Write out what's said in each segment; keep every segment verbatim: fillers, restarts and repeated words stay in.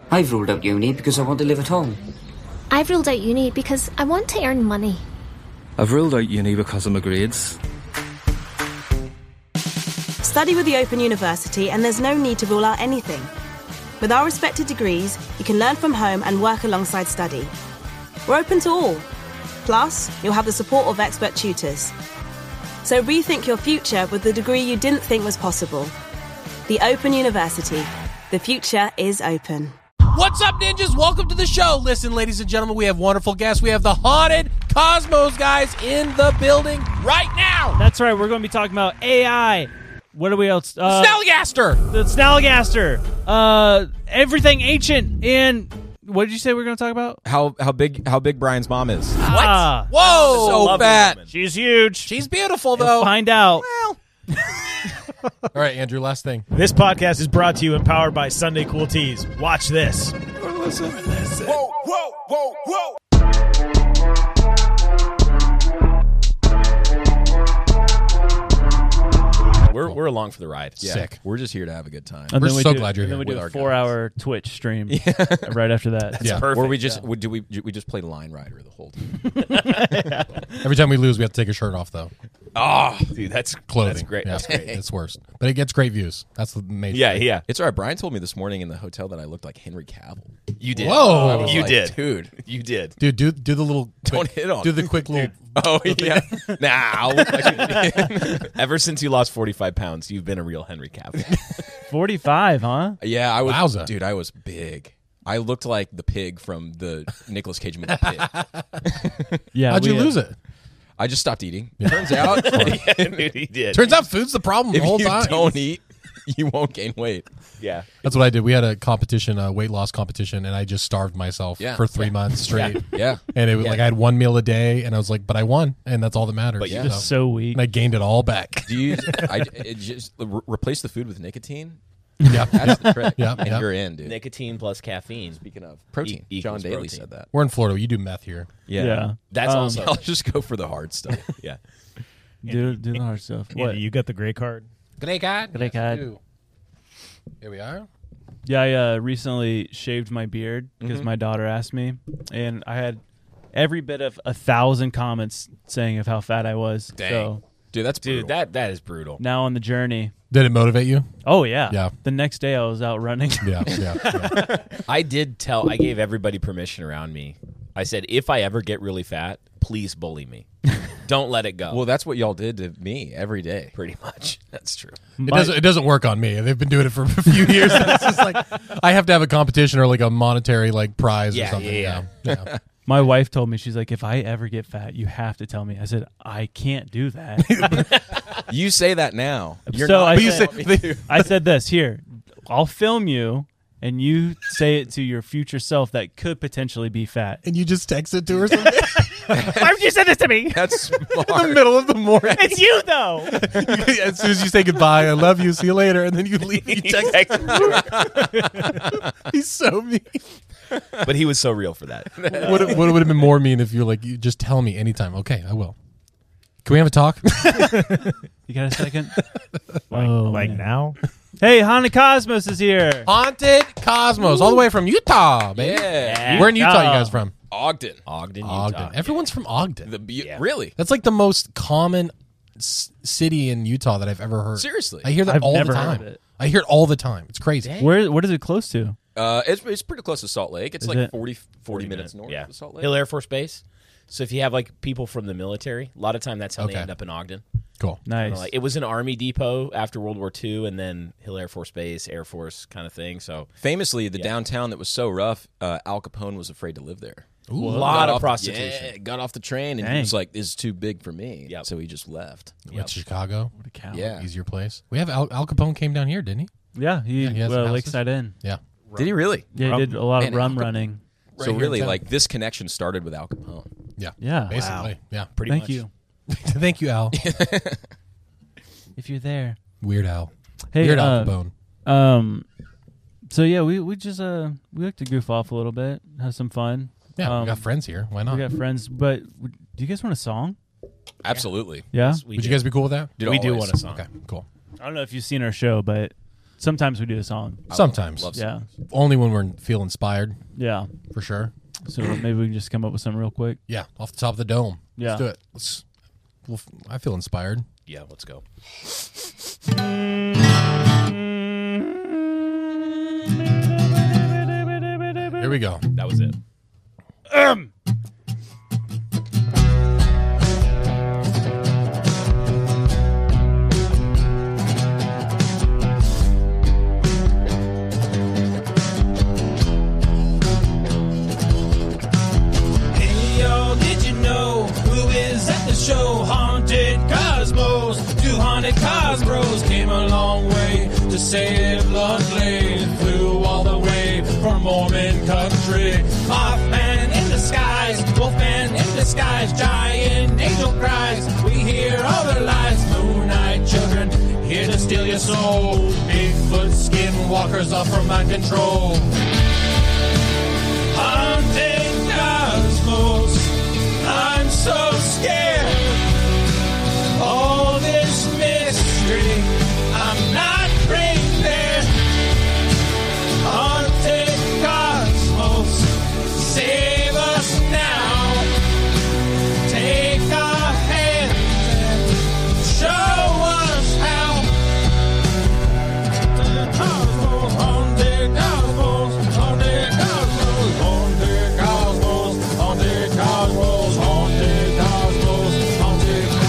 I've ruled out uni because I want to live at home. I've ruled out uni because I want to earn money. I've ruled out uni because of my grades. Study with the Open University and there's no need to rule out anything. With our respected degrees, you can learn from home and work alongside study. We're open to all. Plus, you'll have the support of expert tutors. So rethink your future with the degree you didn't think was possible. The Open University. The future is open. What's up, ninjas? Welcome to the show. Listen, ladies and gentlemen, we have wonderful guests. We have the Haunted Cosmos guys in the building right now. That's right. We're going to be talking about A I. What are we else? Uh, Snallygaster. The Snallygaster. Uh, everything ancient. And what did you say we we're going to talk about? How how big how big Brian's mom is? What? Ah, Whoa, so fat. she's huge. She's beautiful, We'll though. find out. Well. All right, Andrew, last thing. This podcast is brought to you and powered by Sunday Cool Teas. Watch this. Or listen. listen. Whoa, whoa, whoa, whoa. We're we're along for the ride. Yeah. Sick. We're just here to have a good time. And We're then we so do, glad you're and here then we do with a our four-hour Twitch stream right after that. That's Yeah. perfect. Or we yeah. just we, do we we just play Line Rider the whole time. Every time we lose, we have to take a shirt off, though. Oh, dude, that's Clothing. That's great. Yeah, That's great. It's worse. But it gets great views. That's the major Yeah, thing. yeah. It's all right. Brian told me this morning in the hotel that I looked like Henry Cavill. You did. Whoa. I was You like, did. dude. You did. Dude, do do the little Don't quick, hit on do the me. quick little Oh yeah. Nah. I'll look like Ever since you lost forty-five pounds, you've been a real Henry Cavill. forty-five, huh? Yeah, I was. Wowza. Dude, I was big. I looked like the pig from the Nicolas Cage movie Pig. Yeah. How'd you we, uh, lose it? I just stopped eating. Turns out, yeah, dude, he did. Turns out food's the problem the if whole you time. don't eat, you won't gain weight. Yeah. That's what I did. We had a competition, a weight loss competition, and I just starved myself Yeah. for three Yeah. months straight. Yeah. And it was like I had one meal a day, and I was like, but I won, and that's all that matters. But yeah. Just so weak. And I gained it all back. Do you I, it just re- replace the food with nicotine? Yeah. That's the trick. Yeah, And yeah. you're in, dude. Nicotine plus caffeine. Speaking of protein, E- John equals Daly protein. said that. We're in Florida. You do meth here. Yeah. Yeah. That's Um, also. I'll just go for the hard stuff. Yeah. Do, do the hard stuff. Andy, What? you got the gray card? Great God. Great God. Here we are. Yeah, I uh, recently shaved my beard because Mhm. my daughter asked me, and I had every bit of a thousand comments saying of how fat I was. Dang. So Dude, that's Dude, brutal. that that is brutal. now on the journey. Did it motivate you? Oh yeah, Yeah. The next day I was out running. Yeah. Yeah. yeah. I did tell, I gave everybody permission around me. I said, if I ever get really fat, please bully me. Don't let it go. Well, that's what y'all did to me every day. pretty much. That's true. It doesn't. It doesn't work on me. They've been doing it for a few years. And it's just like I have to have a competition or like a monetary like prize or Yeah, something. yeah, yeah. yeah. My wife told me, she's like, if I ever get fat, you have to tell me. I said, I can't do that. You say that now. You're So not I But you said- say they, I said this, here, I'll film you, and you say it to your future self that could potentially be fat. and you just text it to her something Why would you say this to me? That's in the smart. middle of the morning. It's you, though. As soon as you say goodbye, I love you, see you later, and then you leave. You text. He's so mean. But he was so real for that. What would would have been more mean if you're like, you just tell me anytime. Okay, I will. Can we have a talk? You got a second? Like, Oh, like man. now? Hey, Haunted Cosmos is here. Haunted Cosmos, all the way from Utah, baby. Yeah. Where in Utah Utah. you guys from? Ogden. Ogden, Utah. Ogden. Everyone's from Ogden. The be- Yeah. Really? That's like the most common s- city in Utah that I've ever heard. Seriously? I hear that I've all never the heard time. it. I hear it all the time. It's crazy. Where What is it close to? Uh, it's, it's pretty close to Salt Lake. It's Is like it? forty, forty minutes north Yeah. of Salt Lake. Hill Air Force Base. So if you have like people from the military, a lot of time that's how Okay. they end up in Ogden. Cool. You know, Nice. like, it was an Army depot after World War Two, and then Hill Air Force Base, Air Force kind of thing. So Famously, the Yeah. downtown that was so rough, uh, Al Capone was afraid to live there. a lot Got of off- prostitution. Yeah, got off the train and he Dang. was like, "This is too big for me." Yep. So he just left. Went to Chicago. What a cow. Yeah. Easier place. We have Al, Al Capone came down here, didn't he? Yeah, he, Yeah, he has well, houses. Lakeside Inn. Yeah. Did he really? Yeah, Rum- he did a lot of Man, rum Al Cap- running. Right so here in really, town. like this connection started with Al Capone. Yeah. Yeah. Basically. Yeah. Pretty Thank much. you. Thank you, Al. If you're there. Weird Al. Hey, Weird uh, Al Capone. Um, so yeah, we, we just uh we like to goof off a little bit, have some fun. Yeah, um, we got friends here. Why not? We got friends, but w- do you guys want a song? Absolutely. Yeah. We Would do. you guys be cool with that? Dude, we do always. want a song. Okay, cool. I don't know if you've seen our show, but Sometimes we do a song. Sometimes. Love Yeah. Only when we feel inspired, Yeah. for sure. So maybe we can just come up with something real quick. Yeah, off the top of the dome. Yeah. Let's do it. Let's, well, I feel inspired. Yeah, let's go. Here we go. That was it. Hey, yo, did you know who is at the show? Haunted Cosmos. Two haunted Cosmos came a long way to save Ludley. Flew all the way from Mormon country. Mothman in the skies, Wolfman in disguise, giant angel cries. We hear all the lies. Moonlight children here to steal your soul. Bigfoot skinwalkers off from mind control. Haunted Cosmos, I'm so scared. All this mystery, I'm not prepared. Haunted Cosmos, save us now. Take our hand and show us how. Haunted Cosmos, haunted Cosmos, haunted Cosmos, haunted Cosmos, haunted Cosmos, haunted Cosmos, haunted Cosmos.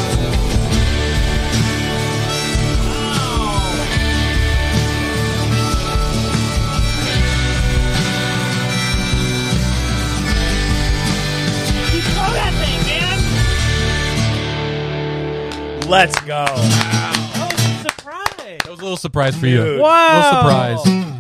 Let's go. Oh, surprise. That was a little surprise for you. Wow. Little surprise.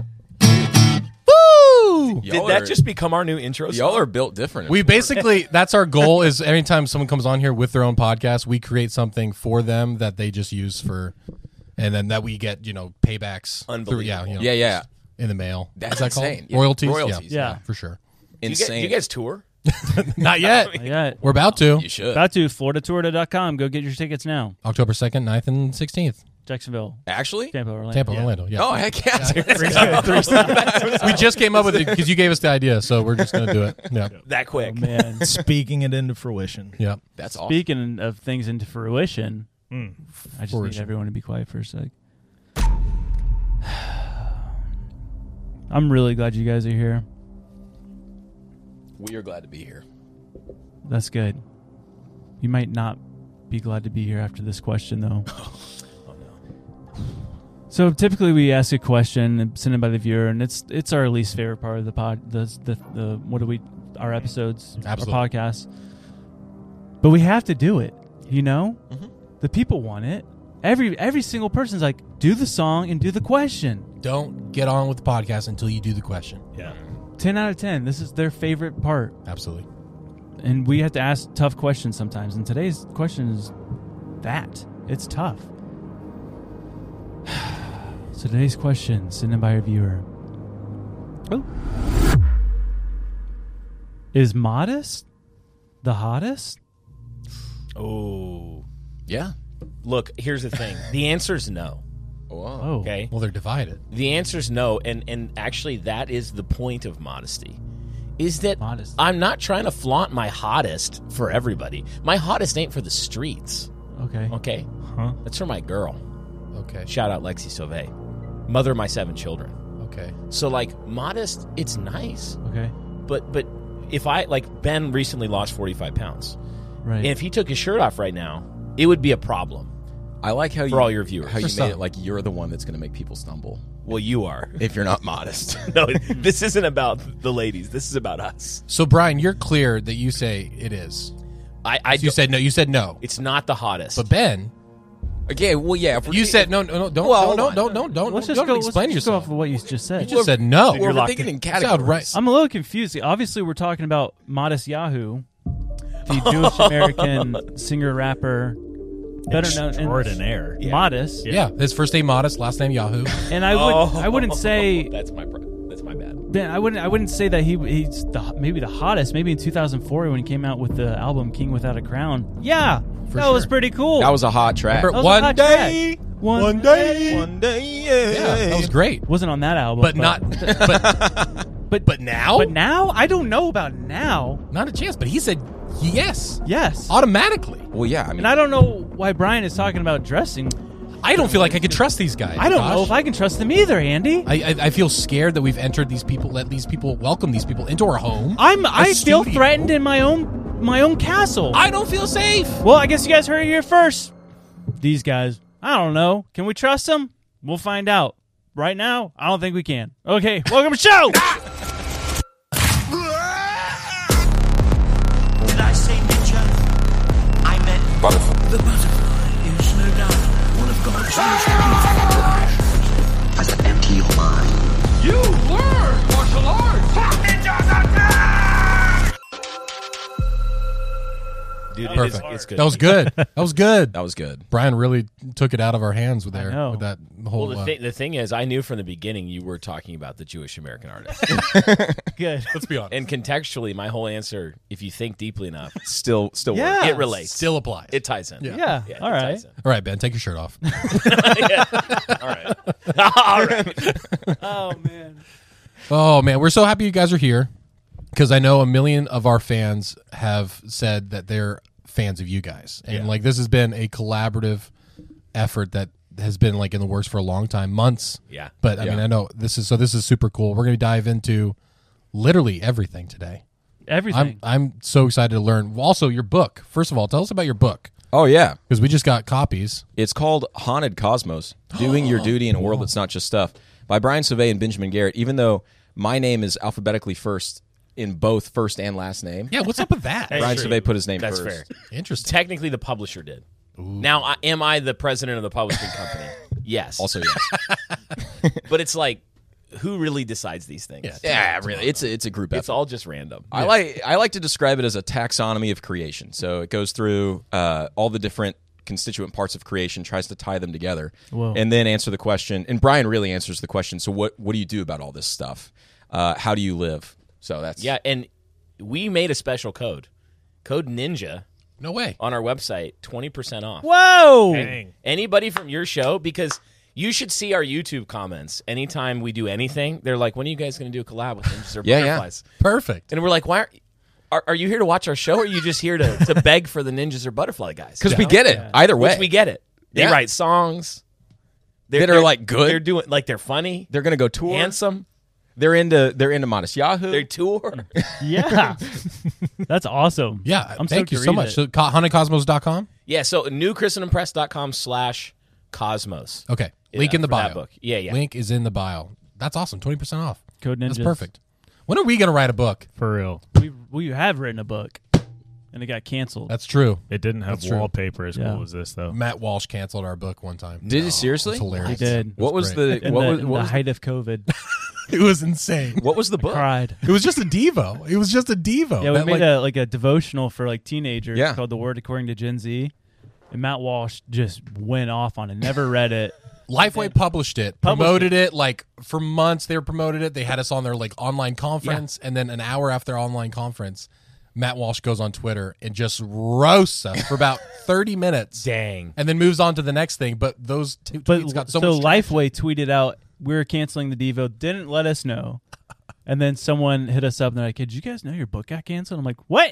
Woo! Did Y'all that are- just become our new intro song? Y'all are built different. We basically, that's our goal is anytime someone comes on here with their own podcast, we create something for them that they just use for, and then that we get, you know, paybacks. through- Unbelievable. Yeah, you know, yeah, yeah. in the mail. That's What's that insane. called? Yeah. Royalties? Royalties, Yeah, yeah. for sure. Do you, guys, Insane. do you guys tour? Not yet. Not yet. We're about to. You should. About to Florida Tour dot com. Go get your tickets now. October second, ninth, and sixteenth. Jacksonville, Actually? Tampa, Orlando. Tampa, Yeah. Orlando. Yeah. Oh, heck yeah. We just came up with it because you gave us the idea, so we're just going to do it. Yeah. That quick. Oh, man. Speaking it into fruition. Yeah. That's awesome. Speaking of things into fruition, Mm. I just Fruition. need everyone to be quiet for a sec. I'm really glad you guys are here. We are glad to be here. That's good. You might not be glad to be here after this question, though. So typically we ask a question sent in by the viewer, and it's it's our least favorite part of the pod. The the, the what do we our episodes, Absolutely. our podcasts. But we have to do it. You know, Mm-hmm. the people want it. Every every single person's like, do the song and do the question. Don't get on with the podcast until you do the question. Yeah. Ten out of ten. This is their favorite part, Absolutely. and we have to ask tough questions sometimes. And today's question is that it's tough. So today's question, sent in by a viewer. Oh. Is Modest the hottest? Oh. Yeah. Look, here's the thing. The answer's no. Wow. Oh. Okay? Well, they're divided. The answer's no, and, and actually that is the point of modesty. Is that Modesty. I'm not trying to flaunt my hottest for everybody. My hottest ain't for the streets. Okay. Okay? Huh? That's for my girl. Okay. Shout out Lexi Sauvé. Mother of my seven children. Okay. So like modest, it's nice. Okay. But but if I like Ben recently lost forty-five pounds. Right. And if he took his shirt off right now, it would be a problem. I like how For you all your viewers. how you For made some. it like you're the one that's going to make people stumble Well, you are. if you're not modest. No, this isn't about the ladies. This is about us. So, Brian, you're clear that you say it is. I, I So you don't- said no. You said no. it's not the hottest. But Ben, Okay, well, yeah. If we're you said no, no, no. Don't, Well, don't, hold don't, on. don't, don't, let's don't, just don't go. explain let's just go yourself. off of what you just said. You just said no. Well, we're locked thinking in. in categories. Sound right. I'm a little confused. Obviously, we're talking about Modest Yahoo, the Jewish American singer rapper, better known Extraordinaire. as Modest. Yeah, his first name Modest, last name Yahoo. And I would I wouldn't say that's my pro- that's my bad. Ben, I wouldn't I wouldn't say that he he's the, maybe the hottest. Maybe in two thousand four when he came out with the album King Without a Crown. Yeah, For that sure. was pretty cool. That was a hot track. Remember- That was a One hot day, track. One, One day. One day, yeah. Yeah, that was great. Wasn't on that album, But not. But But but now. But now, I don't know about now. Not a chance. But he said yes, Yes, automatically. Well, yeah. I mean, and I don't know why Brian is talking about dressing. I don't feel like I could trust these guys. I don't Josh. know if I can trust them either, Andy. I, I I feel scared that we've entered these people, let these people welcome these people into our home. I'm a I feel studio. threatened in my own my own castle. I don't feel safe. Well, I guess you guys heard it here first. These guys, I don't know. Can we trust them? We'll find out. Right now, I don't think we can. Okay, welcome to the show. Did I say ninja? I meant butterfly. the butterfly is no doubt one of God's most beautiful creations. As to empty your mind. You learn martial arts. Ninjas are dead! Dude, it Perfect. is, it's good. That was good. That was good. That was good. Brian really took it out of our hands with there know. with that whole. Well, the, uh, thi- the thing is, I knew from the beginning you were talking about the Jewish American artist. Good. let's be honest. And contextually, my whole answer, if you think deeply enough, Still, still Yeah. works. it relates. Still applies. It ties in. Yeah. it All right. ties in. All right, Ben, take your shirt off. Yeah. All right. All right. Oh man. Oh man, we're so happy you guys are here because I know a million of our fans have said that they're fans of you guys, and Yeah. like this has been a collaborative effort that has been like in the works for a long time, months. Yeah. But I Yeah. mean, I know this is so. This is super cool. We're going to dive into literally everything today. Everything. I'm I'm so excited to learn. Also, your book. First of all, tell us about your book Oh yeah. because we just got copies. It's called Haunted Cosmos: Doing Your Duty in a World That's Not Just Stuff by Brian Sauvé and Benjamin Garrett. Even though my name is alphabetically first in both first and last name, Yeah, what's up with that? Hey, Brian true. Sauvé put his name That's first. fair. Interesting. Technically, the publisher did. Now, I, am I the president of the publishing company? Yes. Also, yes. But it's like, who really decides these things? Yeah. Yeah, really. It's a, it's a group effort. It's all just random. I like I like to describe it as a taxonomy of creation. So it goes through uh, all the different constituent parts of creation, tries to tie them together, Whoa. and then answer the question. And Brian really answers the question. So what what do you do about all this stuff? Uh, how do you live? So that's Yeah, and we made a special code, code Ninja, No way. on our website, twenty percent off. Whoa. Dang. Anybody from your show, because you should see our YouTube comments. Anytime we do anything, they're like, when are you guys going to do a collab with Ninjas or Yeah, yeah. Butterflies? Perfect. And we're like, why are, are, are you here to watch our show, or are you just here to, to beg for the Ninjas or Butterfly guys? because we get it either way. Which we get it. They Yeah. write songs. They're, That are, they're- like, good. They're doing like they're funny, They're gonna go tour. handsome. They're into they're into Modest Yahoo. They tour. Yeah. That's awesome. Yeah, I'm thank stoked you to so read much. it. So, co- haunted cosmos dot com? Yeah, so new christendom press dot com slash cosmos. Okay. Yeah, Link in the for bio. that book. Yeah, yeah. Link is in the bio. That's awesome. twenty percent off. Code Ninjas. That's perfect. When are we going to write a book? For real. We we have written a book, and it got canceled. That's true. It didn't have That's true. wallpaper as Yeah. cool as this, though. Matt Walsh canceled our book one time. Did he seriously? It's hilarious. He did. What was great. the in what the, was in what the was, height of COVID. It was insane. what was the book? Cried. It was just a Devo. It was just a Devo. Yeah, we That, made like- a like a devotional for like teenagers Yeah. called "The Word According to Gen Z," and Matt Walsh just went off on it. Never read it. Lifeway published it, Published promoted it. like for months. They were promoted it. They had us on their like online conference, and then an hour after our online conference, Matt Walsh goes on Twitter and just roasts us for about thirty minutes, Dang. and then moves on to the next thing. But those two But tweets got so, so much. Lifeway tweeted out, "We're canceling the Devo." Didn't let us know. And then someone hit us up and they're like, "Hey, did you guys know your book got canceled?" I'm like, "What?"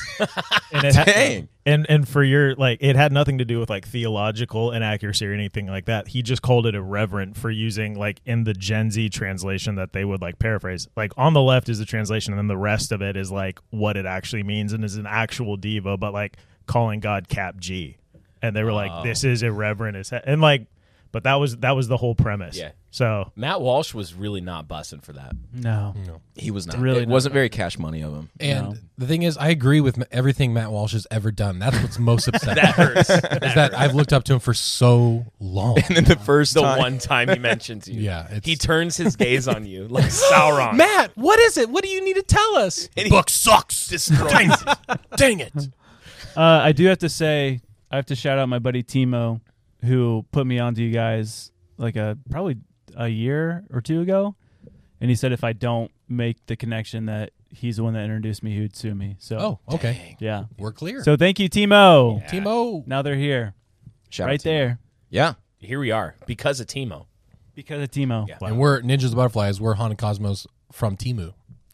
And it had- Dang. and and for your like, it had nothing to do with like theological inaccuracy or anything like that. He just called it irreverent for using like in the Gen Z translation that they would like paraphrase. Like on the left is the translation, and then the rest of it is like what it actually means and is an actual Devo, but like calling God Cap G. And they were like, "This is irreverent as he-" and like, but that was that was the whole premise. Yeah. So Matt Walsh was really not busting for that. No. He was not. Really it not wasn't bad. very cash money of him. and No. the thing is, I agree with m- everything Matt Walsh has ever done. That's what's most upsetting. That hurts. is that I've looked up to him for so long. And then the first The time, one time he mentions you. Yeah, it's- He turns his gaze on you like Sauron. Matt, what is it? What do you need to tell us? And he Book sucks. Dang it! Dang it! Uh, I do have to say, I have to shout out my buddy Timo, who put me onto you guys like a probably a year or two ago, and he said if I don't make the connection that he's the one that introduced me, he would sue me. So, Oh, okay. yeah. We're clear. So thank you, Timo. Timo. Now they're here, Shout out right to him. there. Yeah, here we are because of Timo. Because of Timo. Yeah. And we're Ninjas and Butterflies. We're Haunted Cosmos from Timu.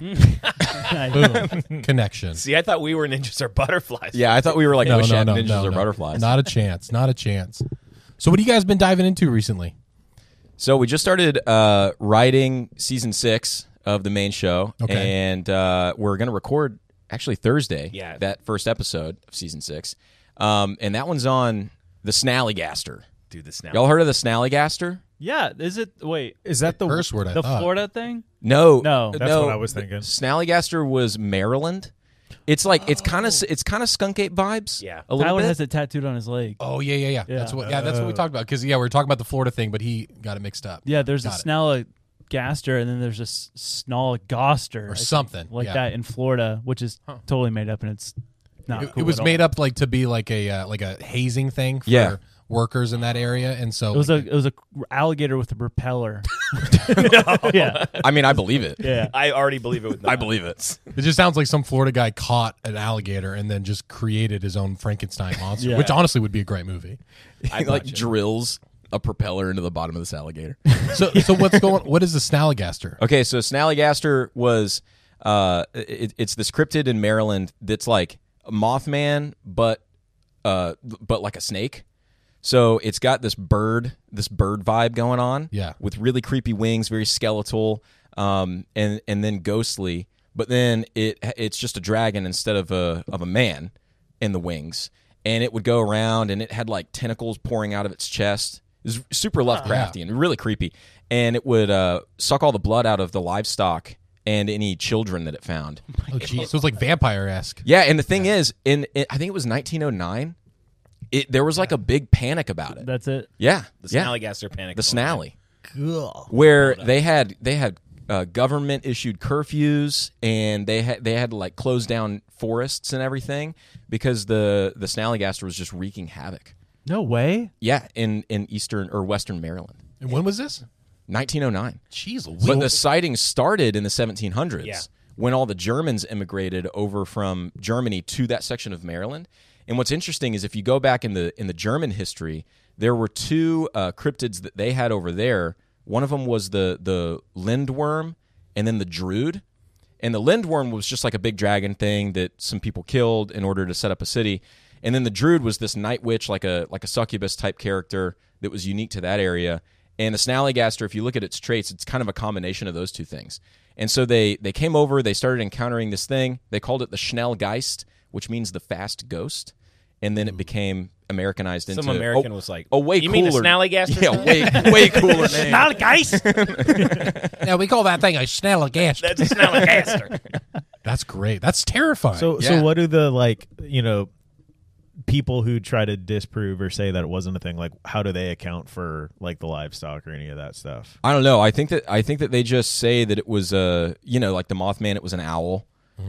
Boom. Connection. See, I thought we were ninjas or butterflies. Yeah, I thought we were like No, Wish no, Had no, ninjas no, or no. butterflies. Not a chance. Not a chance. So what have you guys been diving into recently? So we just started uh, writing season six of the main show, Okay. and uh, we're going to record actually Thursday. Yeah. that first episode of season six, um, and that one's on the Snallygaster. Dude, the snap. Y'all heard of the Snallygaster? Yeah, is it? Wait, Is that the Curse word, I the thought. Florida thing? No, No. That's no. what I was thinking. Snallygaster was Maryland. It's like it's kind of it's kind of Skunk Ape vibes. Yeah. a little Tyler bit. has it tattooed on his leg. Oh yeah, yeah, yeah. Yeah. That's what. Yeah, that's what we talked about. Because yeah, we were talking about the Florida thing, but he got it mixed up. Yeah, there's Got a it. Snallygaster, and then there's a s- Snallygaster. Or I think, something, like yeah. that in Florida, which is totally made up, and it's not It, cool it was at made all. up like to be like a uh, like a hazing thing for Yeah. workers in that area, and so It was a it was a alligator with a propeller. Yeah, I mean, I believe it. yeah. I already believe it with I believe it. it just sounds like some Florida guy caught an alligator and then just created his own Frankenstein monster, Yeah. which honestly would be a great movie. He like drills a propeller into the bottom of this alligator. So so what's going? What is the Snallygaster? Okay, so Snallygaster was uh, it, it's this cryptid in Maryland that's like a Mothman, but uh, but like a snake. So it's got this bird, this bird vibe going on. Yeah. with really creepy wings, very skeletal, um, and and then ghostly. But then it it's just a dragon instead of a of a man in the wings, and it would go around, and it had like tentacles pouring out of its chest. It was super Lovecraftian, really creepy, and it would uh, suck all the blood out of the livestock and any children that it found. Oh geez, so it's like vampire esque. Yeah, and the thing is, in, in I think it was nineteen oh nine, it there was like a big panic about it. That's it. Yeah, The yeah. Snallygaster panic. the Snally, where they had they had uh, government issued curfews, and they had they had to like close down forests and everything because the the Snallygaster was just wreaking havoc. No way. Yeah, in in eastern or western Maryland, And when was this? nineteen oh nine. Jeez, But the sightings started in the seventeen hundreds Yeah. when all the Germans immigrated over from Germany to that section of Maryland. And what's interesting is if you go back in the in the German history, there were two uh, cryptids that they had over there. One of them was the the Lindworm, and then the Druid. And the Lindworm was just like a big dragon thing that some people killed in order to set up a city. And then the Druid was this night witch, like a like a succubus type character that was unique to that area. And the Snallygaster, if you look at its traits, it's kind of a combination of those two things. And so they they came over, they started encountering this thing. They called it the Schnellgeist, which means the fast ghost. And then it became Americanized into Some American oh, was like, oh, way you cooler. mean the Snallygaster? Yeah, way way cooler name. Snallygeist. Yeah, we call that thing a Snallygaster. That's a Snallygaster. That's great. That's terrifying. So Yeah. so what do the like you know people who try to disprove or say that it wasn't a thing, like how do they account for like the livestock or any of that stuff? I don't know. I think that I think that they just say that it was a you know like the Mothman. It was an owl,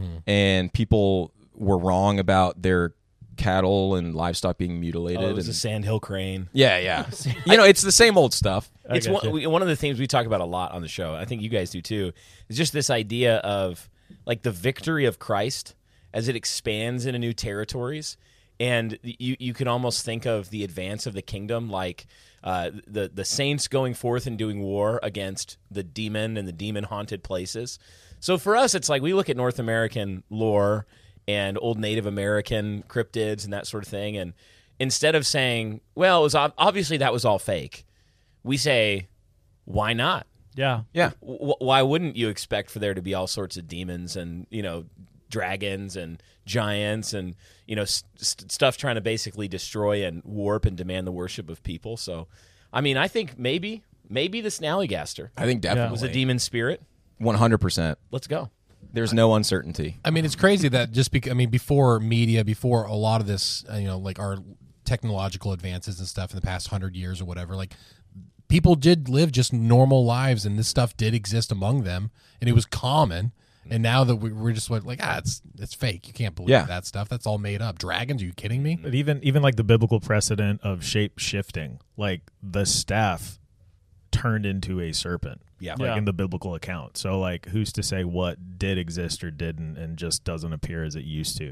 and people were wrong about their cattle and livestock being mutilated. Oh, it was and, a sandhill crane. yeah, yeah. you know, it's the same old stuff. It's gotcha. one, we- one of the things we talk about a lot on the show. I think you guys do too. Is just this idea of like the victory of Christ as it expands into new territories, and you you can almost think of the advance of the kingdom like uh, the the saints going forth and doing war against the demon and the demon haunted places. So for us, it's like we look at North American lore and old Native American cryptids and that sort of thing, and instead of saying, well, it was ob- obviously that was all fake, we say, why not? Yeah. Yeah. W- why wouldn't you expect for there to be all sorts of demons and, you know, dragons and giants and, you know, st- st- stuff trying to basically destroy and warp and demand the worship of people? So, I mean, I think maybe, maybe the Snallygaster I think definitely was a demon spirit. One hundred percent. Let's go. There's no uncertainty. I mean, it's crazy that just because, I mean, before media, before a lot of this, uh, you know, like our technological advances and stuff in the past hundred years or whatever, like people did live just normal lives and this stuff did exist among them and it was common. And now that we, we're just like, ah, it's it's fake. You can't believe Yeah. that stuff. That's all made up. Dragons? Are you kidding me? But even even like the biblical precedent of shape shifting, like the staff turned into a serpent. Yeah. Like Yeah. in the biblical account. So like who's to say what did exist or didn't and just doesn't appear as it used to? I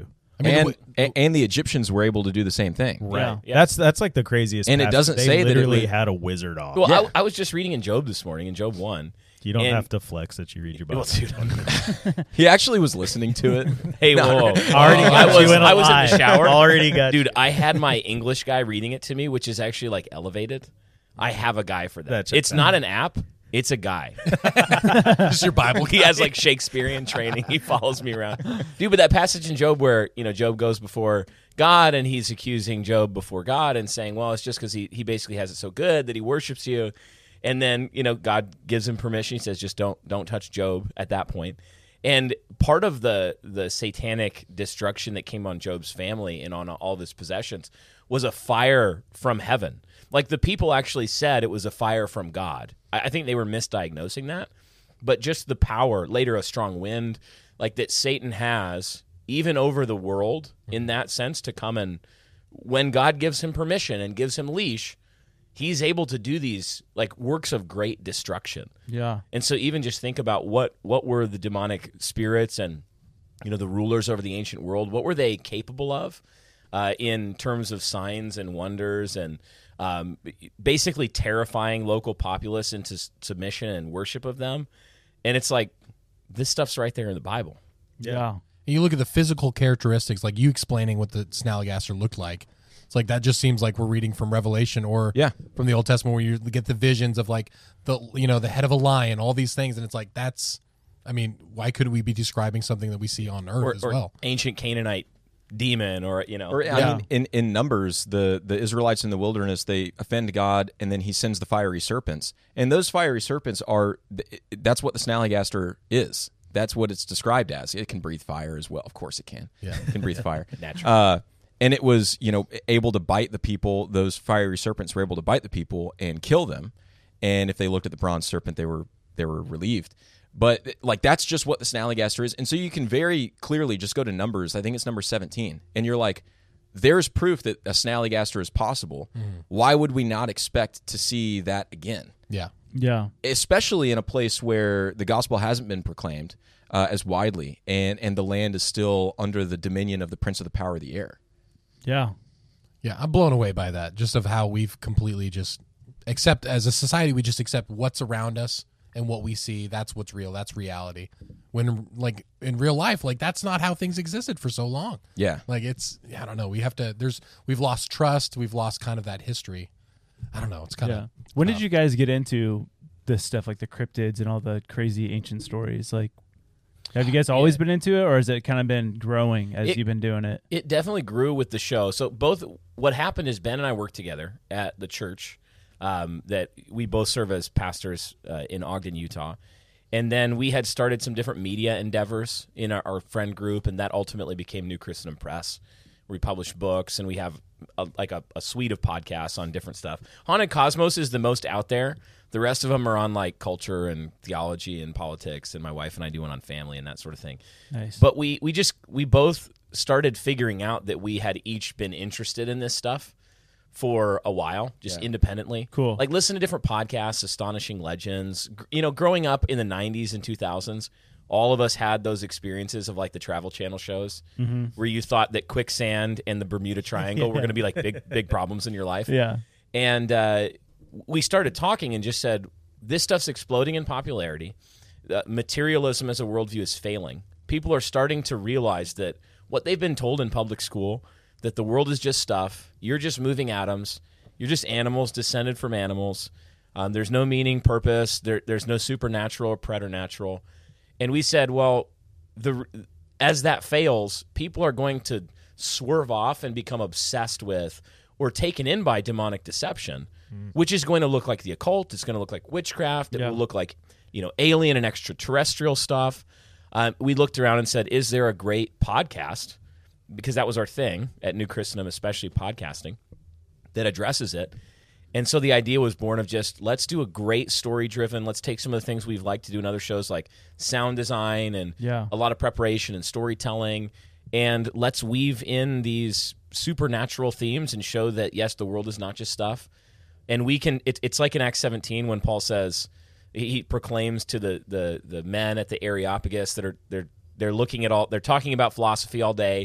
mean, and, the and and the Egyptians were able to do the same thing. Right. Yeah. That's that's like the craziest. And it passage. doesn't they say that it literally was- had a wizard off. Well, Yeah. I, I was just reading in Job this morning, in Job one. You don't and- have to flex that you read your Bible. Well, dude, He actually was listening to it. hey, No. whoa! Already I got was, you in a I was in lie. the shower. Already got dude. I had my English guy reading it to me, which is actually like elevated. I have a guy for that. That checks It's out. not an app. It's a guy. Just your Bible. He has like Shakespearean training. He follows me around, dude. But that passage in Job where you know Job goes before God and he's accusing Job before God and saying, "Well, it's just because he he basically has it so good that he worships you." And then, you know, God gives him permission. He says, just don't don't touch Job at that point. And part of the the satanic destruction that came on Job's family and on all of his possessions was a fire from heaven. Like the people actually said it was a fire from God. I, I think they were misdiagnosing that. But just the power, later a strong wind, like that Satan has, even over the world in that sense, to come and, when God gives him permission and gives him leash, he's able to do these like works of great destruction. Yeah. And so even just think about what what were the demonic spirits and you know the rulers over the ancient world, what were they capable of uh, in terms of signs and wonders and um, basically terrifying local populace into s- submission and worship of them. And it's like this stuff's right there in the Bible. Yeah. You look at the physical characteristics, like you explaining what the Snallygaster looked like. It's like that just seems like we're reading from Revelation or Yeah. from the Old Testament, where you get the visions of like the you know the head of a lion, all these things, and it's like that's. I mean, why could we be describing something that we see on Earth Or, as or well? ancient Canaanite demon, or you know, Or, I Yeah. mean, in, in Numbers, the, the Israelites in the wilderness, they offend God, and then he sends the fiery serpents. And those fiery serpents are, that's what the Snallygaster is. That's what it's described as. It can breathe fire as well. Of course it can. Yeah. It can breathe fire. Natural. Uh, and it was, you know, able to bite the people. Those fiery serpents were able to bite the people and kill them. And if they looked at the bronze serpent, they were they were relieved. But like that's just what the Snallygaster is. And so you can very clearly just go to Numbers. I think it's number seventeen. And you're like, there's proof that a Snallygaster is possible. Mm. Why would we not expect to see that again? Yeah. Yeah. Especially in a place where the gospel hasn't been proclaimed uh, as widely, and, and the land is still under the dominion of the prince of the power of the air. Yeah. Yeah, I'm blown away by that, just of how we've completely just accept, as a society, we just accept what's around us and what we see. That's what's real. That's reality. When, like, in real life, like, that's not how things existed for so long. Yeah. Like, it's, I don't know. We have to, there's, we've lost trust. We've lost kind of that history. I don't know. It's kind Yeah. of. When did you guys get into this stuff, like the cryptids and all the crazy ancient stories? Like, have you guys always been into it, or has it kind of been growing as It- you've been doing it? It definitely grew with the show. So both, what happened is Ben and I worked together at the church um, that we both serve as pastors uh, in Ogden, Utah. And then we had started some different media endeavors in our, our friend group, and that ultimately became New Christendom Press. We publish books, and we have a, like a, a suite of podcasts on different stuff. Haunted Cosmos is the most out there. The rest of them are on like culture and theology and politics, and my wife and I do one on family and that sort of thing. Nice. But we we just we both started figuring out that we had each been interested in this stuff for a while, just Yeah. independently. Cool. Like listen to different podcasts, Astonishing Legends. Gr- You know, growing up in the nineties and two thousands, all of us had those experiences of like the Travel Channel shows Mhm. where you thought that quicksand and the Bermuda Triangle were Yeah. going to be like big big problems in your life. Yeah. And uh, we started talking and just said, this stuff's exploding in popularity. Uh, materialism as a worldview is failing. People are starting to realize that what they've been told in public school, that the world is just stuff, you're just moving atoms, you're just animals descended from animals, um, there's no meaning, purpose, there, there's no supernatural or preternatural. And we said, well, the as that fails, people are going to swerve off and become obsessed with or taken in by demonic deception, mm. which is going to look like the occult. It's going to look like witchcraft. It Yeah. will look like, you know, alien and extraterrestrial stuff. Um, we looked around and said, is there a great podcast? Because that was our thing at New Christendom, especially podcasting, that addresses it. And so the idea was born of just, let's do a great story-driven, let's take some of the things we've liked to do in other shows like sound design and Yeah. a lot of preparation and storytelling, and let's weave in these supernatural themes and show that, yes, the world is not just stuff. And we can, it, it's like in Acts seventeen when Paul says, he, he proclaims to the, the, the men at the Areopagus that are, they're, they're looking at all, they're talking about philosophy all day,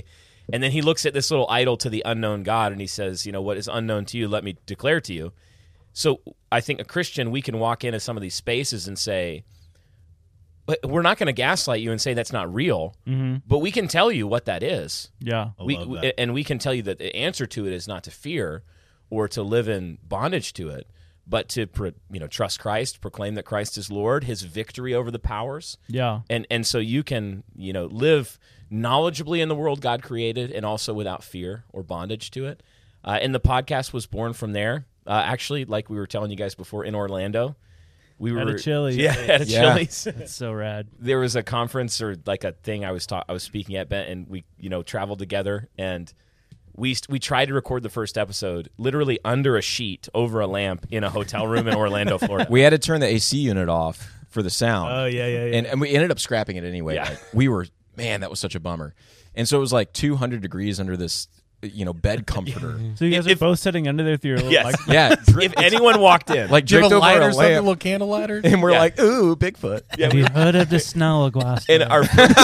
And then he looks at this little idol to the unknown God, and he says, you know, what is unknown to you, let me declare to you. So I think a Christian, we can walk into some of these spaces and say, but we're not going to gaslight you and say that's not real, mm-hmm. but we can tell you what that is. Yeah. I we, love we- that. And we can tell you that the answer to it is not to fear or to live in bondage to it, but to pro, you know trust Christ, proclaim that Christ is Lord, his victory over the powers. Yeah. And and so you can, you know, live knowledgeably in the world God created and also without fear or bondage to it. Uh, and the podcast was born from there. Uh, actually, like we were telling you guys before, in Orlando. We were At a Chili's. Yeah, at a Yeah. Chili's. It's so rad. There was a conference or like a thing I was ta- I was speaking at, Ben, and we you know traveled together, and we we tried to record the first episode literally under a sheet over a lamp in a hotel room in Orlando, Florida. We had to turn the A C unit off for the sound. Oh, yeah, yeah, yeah. And, and we ended up scrapping it anyway. Yeah. Like, we were, man, that was such a bummer. And so it was like two hundred degrees under this, you know, bed comforter. So you guys If- are both sitting under there with your little Yes. mic- Yeah. If anyone walked in, Like Do you have draped a over light a or something, a lamp. little candle lighter? And we're Yeah. like, ooh, Bigfoot. Have you heard of the snow glass? in our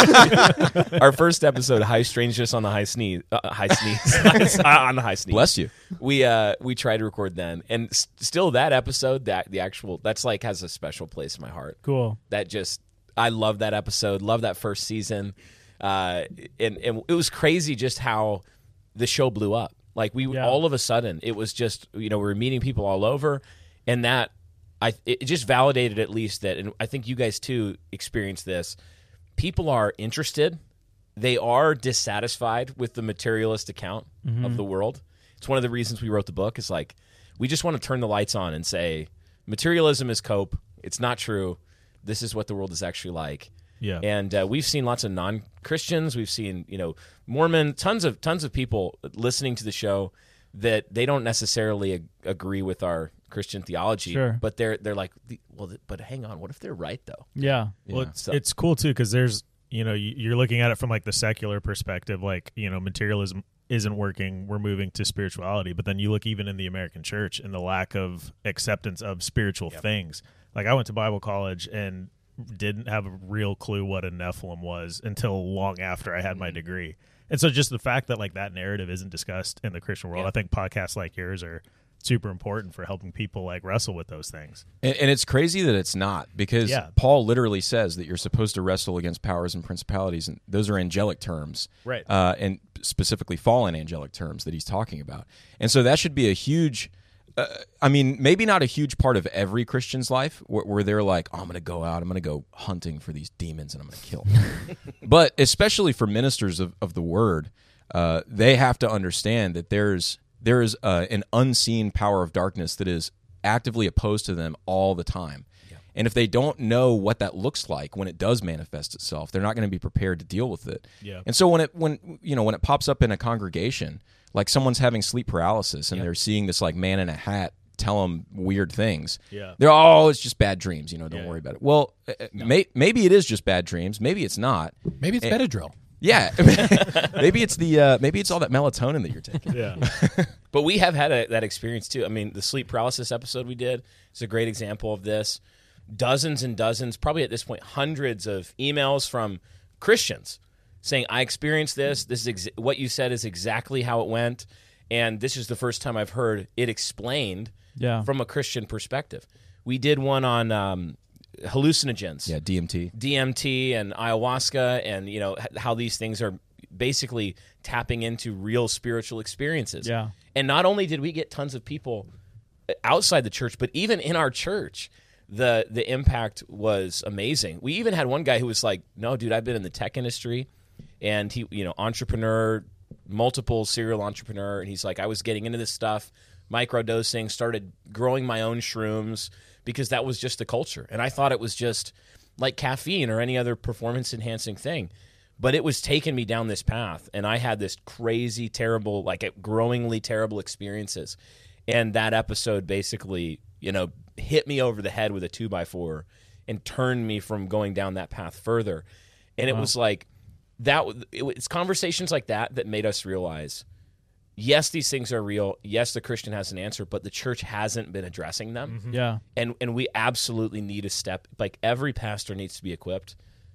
our first episode, High Strangeness on the High Sneeze, uh, High Sneeze, on the High Sneeze. Bless you. We uh we tried to record then, and s- still that episode, that the actual that's like has a special place in my heart. Cool. That just I love that episode, love that first season, uh, and and it was crazy just how the show blew up. Like we Yeah. all of a sudden, it was just you know we were meeting people all over, and that I it just validated at least that, and I think you guys too experienced this. People are interested. They are dissatisfied with the materialist account of the world. It's one of the reasons we wrote the book. Is like we just want to turn the lights on and say materialism is cope. It's not true. This is what the world is actually like. Yeah. And uh, we've seen lots of non-Christians. We've seen, you know, Mormon, tons of tons of people listening to the show that they don't necessarily ag- agree with our Christian theology. Sure. But they're they're like, well, th- but hang on, what if they're right though? Yeah. Well, Yeah. it's, So- it's cool too because there's you know you- you're looking at it from like the secular perspective, like you know materialism isn't working, we're moving to spirituality. But then you look even in the American church and the lack of acceptance of spiritual things. Like I went to Bible college and didn't have a real clue what a Nephilim was until long after I had my degree. And so just the fact that like that narrative isn't discussed in the Christian world, Yeah. I think podcasts like yours are super important for helping people like wrestle with those things. And, and it's crazy that it's not, because Yeah. Paul literally says that you're supposed to wrestle against powers and principalities, and those are angelic terms, Right. Uh, and specifically fallen angelic terms that he's talking about. And so that should be a huge, uh, I mean, maybe not a huge part of every Christian's life, where, where they're like, oh, I'm going to go out, I'm going to go hunting for these demons, and I'm going to kill them. But especially for ministers of, of the word, uh, they have to understand that there's there is uh, an unseen power of darkness that is actively opposed to them all the time. And if they don't know what that looks like when it does manifest itself, they're not going to be prepared to deal with it. Yeah. And so when it when you know when it pops up in a congregation, like someone's having sleep paralysis and they're seeing this like man in a hat tell them weird things. Yeah. They're oh, it's just bad dreams. You know, don't Yeah. worry about it. Well, uh, may, maybe it is just bad dreams. Maybe it's not. Maybe it's And- Benadryl. Yeah. maybe it's the uh, maybe it's all that melatonin that you're taking. Yeah. But we have had a, that experience too. I mean, the sleep paralysis episode we did is a great example of this. Dozens and dozens, probably at this point, hundreds of emails from Christians saying, I experienced this. This is ex- what you said is exactly how it went. And this is the first time I've heard it explained Yeah. from a Christian perspective. We did one on um, hallucinogens. Yeah, D M T. D M T and ayahuasca, and you know h- how these things are basically tapping into real spiritual experiences. Yeah. And not only did we get tons of people outside the church, but even in our church, the the impact was amazing. We even had one guy who was like, "No, dude, I've been in the tech industry," and he, you know, entrepreneur, multiple serial entrepreneur, and he's like, "I was getting into this stuff, microdosing, started growing my own shrooms because that was just the culture, and I thought it was just like caffeine or any other performance enhancing thing." But it was taking me down this path, and I had this crazy, terrible, like growingly terrible experiences. And that episode basically, you know, hit me over the head with a two by four and turned me from going down that path further. And it Wow. was like that. It, it's conversations like that that made us realize, yes, these things are real. Yes, the Christian has an answer, but the church hasn't been addressing them. Yeah. And and we absolutely need a step. Like every pastor needs to be equipped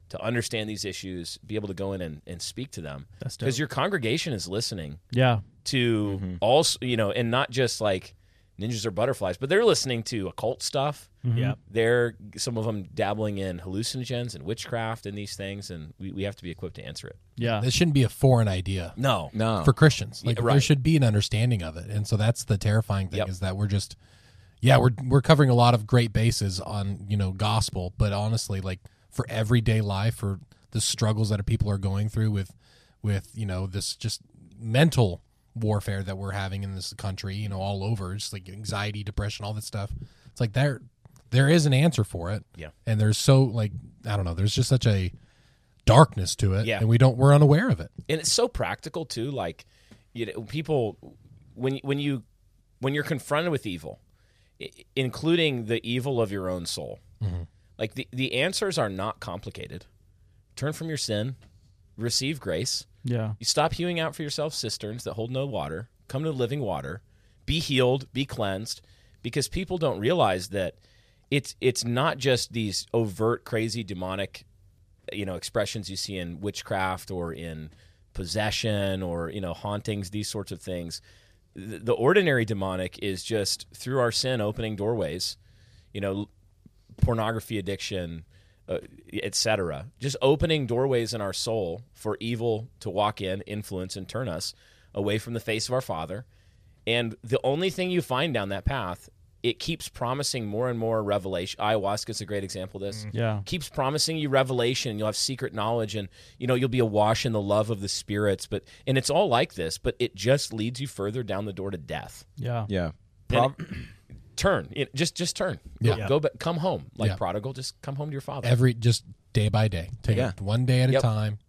to understand these issues, be able to go in and, and speak to them. That's dope. Because your congregation is listening Yeah. to Mm-hmm. also, you know, and not just like ninjas or butterflies, but they're listening to occult stuff. Mhm. Yeah. They're, some of them dabbling in hallucinogens and witchcraft and these things, and we, we have to be equipped to answer it. Yeah. This shouldn't be a foreign idea. No. No. For Christians. Like Yeah, there right. should be an understanding of it. And so that's the terrifying thing Yep. is that we're just yeah, we're we're covering a lot of great bases on, you know, gospel, but honestly, like for everyday life, for the struggles that people are going through with with, you know, this just mental warfare that we're having in this country, you know, all over, just like anxiety, depression, all that stuff. It's like there there is an answer for it. Yeah. And there's so like I don't know, there's just such a darkness to it. Yeah. And we don't we're unaware of it. And it's so practical too. Like, you know, people when when you when you're confronted with evil, I- including the evil of your own soul, Mhm. like the the answers are not complicated. Turn from your sin, receive grace. Yeah. You stop hewing out for yourself cisterns that hold no water. Come to living water. Be healed. Be cleansed. Because people don't realize that it's it's not just these overt, crazy, demonic, you know, expressions you see in witchcraft or in possession or, you know, hauntings, these sorts of things. The, the ordinary demonic is just through our sin opening doorways, you know, pornography addiction, uh, et cetera. Just opening doorways in our soul for evil to walk in, influence, and turn us away from the face of our Father. And the only thing you find down that path, it keeps promising more and more revelation. Ayahuasca is a great example of this. Yeah. Keeps promising you revelation. You'll have secret knowledge, and you know you'll be awash in the love of the spirits. But and it's all like this, but it just leads you further down the door to death. Yeah. Yeah. And it- turn. It- just just turn. Go, Yeah. go back. Come home. Like Yeah. prodigal. Just come home to your Father. Every just day by day. Take Yeah. it one day at Yep. a time.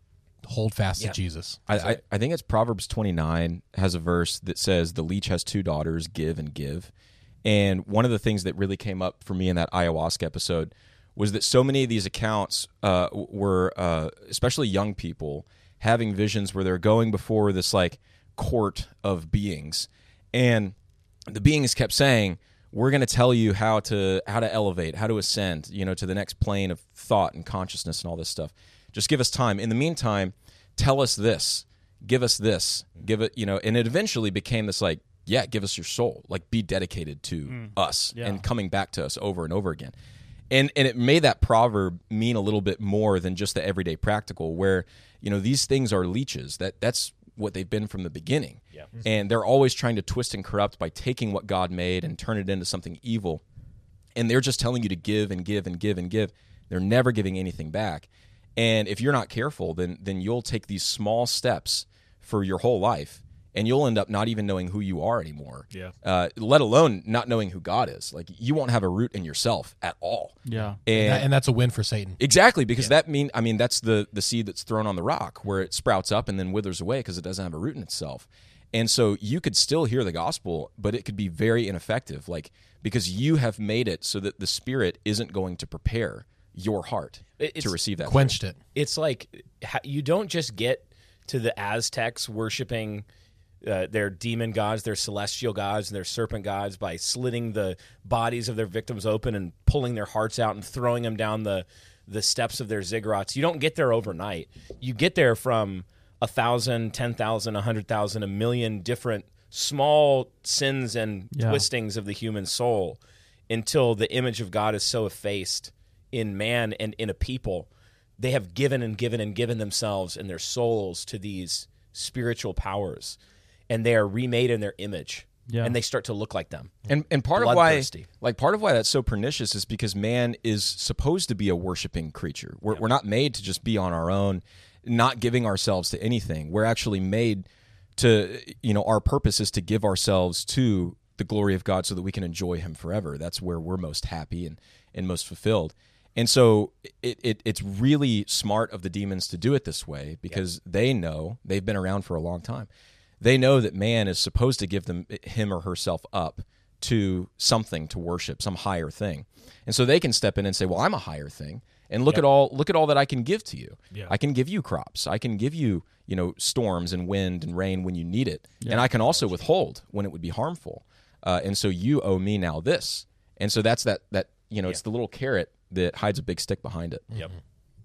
Hold fast Yeah. to Jesus. I, I, I think it's Proverbs twenty-nine has a verse that says, the leech has two daughters, give and give. And one of the things that really came up for me in that ayahuasca episode was that so many of these accounts uh, were, uh, especially young people, having visions where they're going before this like court of beings. And the beings kept saying, we're going to tell you how to how to elevate, how to ascend, you know, to the next plane of thought and consciousness and all this stuff. Just give us time. In the meantime, tell us this, give us this, give it, you know, and it eventually became this like, yeah, give us your soul, like be dedicated to Mm. us Yeah. and coming back to us over and over again. And and it made that proverb mean a little bit more than just the everyday practical where, you know, these things are leeches. That that's what they've been from the beginning. Yeah. And they're always trying to twist and corrupt by taking what God made and turn it into something evil. And they're just telling you to give and give and give and give. They're never giving anything back. And if you're not careful, then then you'll take these small steps for your whole life, and you'll end up not even knowing who you are anymore. Yeah. Uh, let alone not knowing who God is. Like you won't have a root in yourself at all. Yeah. And, That- and that's a win for Satan. exactly, because that mean I mean that's the the seed that's thrown on the rock where it sprouts up and then withers away because it doesn't have a root in itself. And so you could still hear the gospel, but it could be very ineffective, like because you have made it so that the Spirit isn't going to prepare your heart It's to receive that. Quenched it. It's like ha- you don't just get to the Aztecs worshiping uh, their demon gods, their celestial gods, and their serpent gods by slitting the bodies of their victims open and pulling their hearts out and throwing them down the the steps of their ziggurats. You don't get there overnight. You get there from a thousand, ten thousand, a hundred thousand, a million different small sins and Yeah. twistings of the human soul until the image of God is so effaced in man and in a people. They have given and given and given themselves and their souls to these spiritual powers, and they are remade in their image, Yeah. and they start to look like them. And and part of why Bloodthirsty. like part of why that's so pernicious is because man is supposed to be a worshiping creature. We're we're not made to just be on our own, not giving ourselves to anything. We're actually made to, you know, our purpose is to give ourselves to the glory of God so that we can enjoy him forever. That's where we're most happy and, and most fulfilled. And so it, it it's really smart of the demons to do it this way because they know, they've been around for a long time. They know that man is supposed to give them him or herself up to something to worship, some higher thing. And so they can step in and say, well, I'm a higher thing. And look Yep. at all look at all that I can give to you. Yeah. I can give you crops. I can give you, you know, storms and wind and rain when you need it. Yeah. And I can also withhold when it would be harmful. Uh, and so you owe me now this. And so that's that that you know, it's the little carrot that hides a big stick behind it. Yep.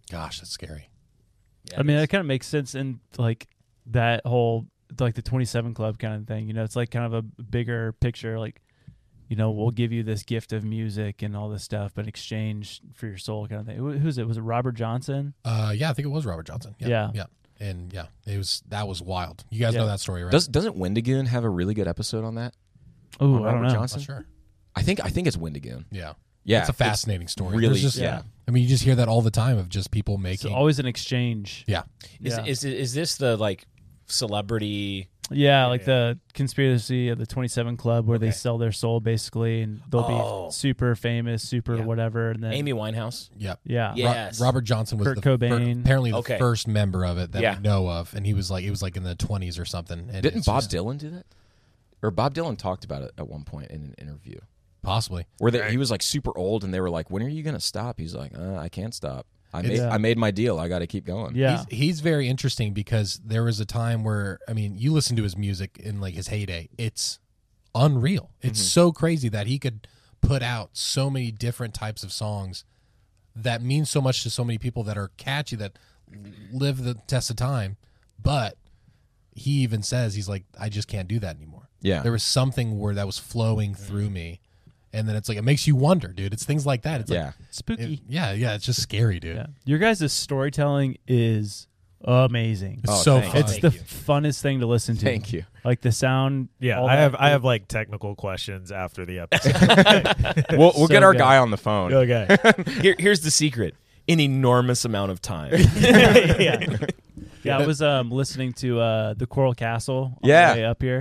Gosh, that's scary. I mean, that kind of makes sense in like that whole like the twenty-seven Club kind of thing. You know, it's like kind of a bigger picture. Like, you know, we'll give you this gift of music and all this stuff, but in exchange for your soul, kind of thing. Who- Who's it? Was it Robert Johnson? Uh, yeah, I think it was Robert Johnson. Yeah, Yeah. yeah, and yeah, it was that was wild. You guys Yeah. know that story, right? Does doesn't Wendigoon have a really good episode on that? Oh, On I don't Robert know. Johnson? Not sure. I think I think it's Wendigoon. Yeah, Yeah, it's a fascinating story. Really, There's just, yeah. I mean, you just hear that all the time of just people It's making. always an exchange. yeah, Is, Yeah. is is this the like celebrity? Yeah, like the conspiracy of the twenty-seven Club where they Okay. sell their soul basically, and they'll Oh. be super famous, super Yeah. whatever, and then Amy Winehouse. yeah, yeah, Yeah. Ro- Yes. Robert Johnson was Kurt the fir- Cobain. apparently the Okay. first member of it that Yeah. we know of, and he was like, it was like in the twenties or something. And Didn't it's Bob just- Dylan do that? Or Bob Dylan talked about it at one point in an interview. possibly? Where they, he was like super old, and they were like, "When are you going to stop?" He's like, uh, "I can't stop. I made Yeah. I made my deal. I got to keep going." yeah. He's, he's very interesting because there was a time where, I mean, you listen to his music in like his heyday. It's unreal. It's so crazy that he could put out so many different types of songs that mean so much to so many people that are catchy, that live the test of time. But he even says, he's like, I just can't do that anymore. Yeah. There was something where that was flowing through me. And then it's like, it makes you wonder, dude. It's things like that. It's Yeah. like, Spooky. it- yeah, yeah. It's just scary, dude. Yeah. Your guys' storytelling is amazing. It's Oh, so thanks. fun. It's the funnest thing to listen to. Thank you. Like the sound. Yeah, all I that- have I have like technical questions after the episode. We'll we'll So get our good. guy on the phone. Okay. Here, here's the secret: an enormous amount of time. yeah. Yeah, I was um, listening to uh, the Coral Castle on Yeah. the way up here.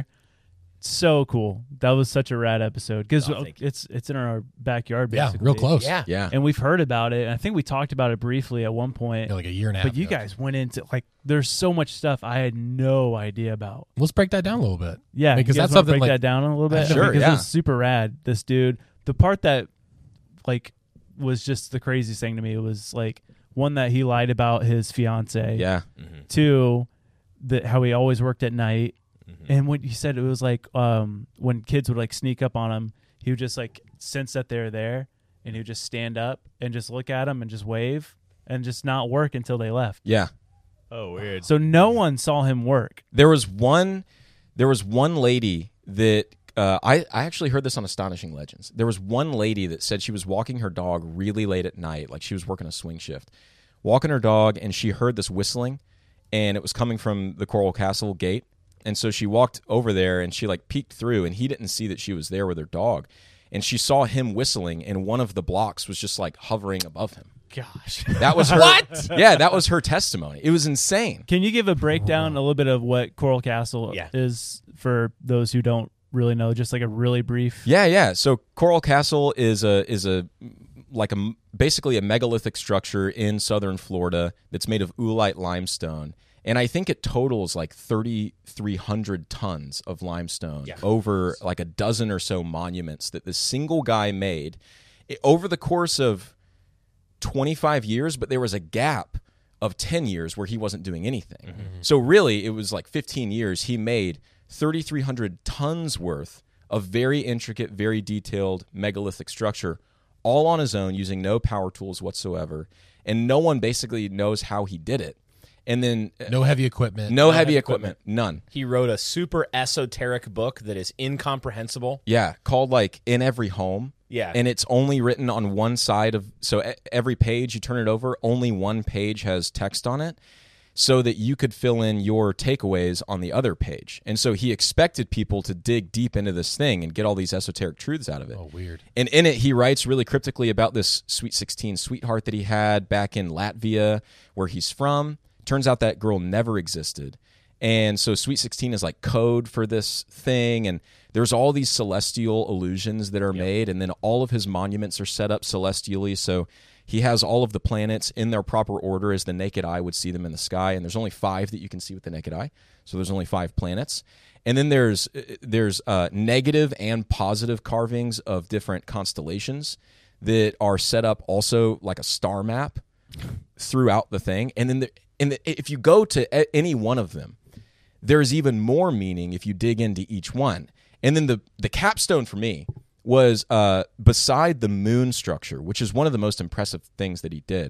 So cool. That was such a rad episode because Oh, thank you. it's it's in our backyard Yeah, basically. real close. Yeah. Yeah. And we've heard about it. And I think we talked about it briefly at one point. Yeah, like a year and a half but you ago. guys went into like there's so much stuff I had no idea about. Let's break that down a little bit. Yeah, because you guys that's wanna something break like that down a little bit. Sure, because yeah. it was super rad. This dude, the part that like was just the craziest thing to me was like one that he lied about his fiance. Yeah. Two, that how he always worked at night. Mm-hmm. And what you said, it was like um, when kids would like sneak up on him, he would just like sense that they're there, and he would just stand up and just look at them and just wave and just not work until they left. Yeah. Oh, weird. So no one saw him work. There was one there was one lady that uh, I, I actually heard this on Astonishing Legends. There was one lady that said she was walking her dog really late at night, like she was working a swing shift, walking her dog, and she heard this whistling, and it was coming from the Coral Castle gate. And so she walked over there, and she like peeked through, and he didn't see that she was there with her dog. And she saw him whistling, and one of the blocks was just like hovering above him. Gosh. That was her. What? Yeah, that was her testimony. It was insane. Can you give a breakdown, a little bit of what Coral Castle Yeah. is for those who don't really know? Just like a really brief. Yeah, yeah. So Coral Castle is a is a like a basically a megalithic structure in southern Florida that's made of oolite limestone, and I think it totals like thirty-three hundred tons of limestone Yeah. over like a dozen or so monuments that this single guy made it, over the course of twenty-five years, but there was a gap of ten years where he wasn't doing anything. So really, it was like fifteen years. He made thirty-three hundred tons worth of very intricate, very detailed megalithic structure, all on his own, using no power tools whatsoever. And no one basically knows how he did it. And then no heavy equipment. no, heavy heavy equipment, none. He wrote a super esoteric book that is incomprehensible. Yeah, called like In Every Home. Yeah. And it's only written on one side of, so e- every page you turn it over, only one page has text on it, so that you could fill in your takeaways on the other page. And so he expected people to dig deep into this thing and get all these esoteric truths out of it. Oh, weird. And in it, he writes really cryptically about this Sweet sixteen sweetheart that he had back in Latvia, where he's from. Turns out that girl never existed. And so Sweet sixteen is like code for this thing. And there's all these celestial illusions that are made. And then all of his monuments are set up celestially. So he has all of the planets in their proper order as the naked eye would see them in the sky. And there's only five that you can see with the naked eye. So there's only five planets. And then there's there's uh, negative and positive carvings of different constellations that are set up also like a star map throughout the thing. And then the, and the, if you go to a- any one of them, there's even more meaning if you dig into each one. And then the the capstone for me was uh, beside the moon structure, which is one of the most impressive things that he did.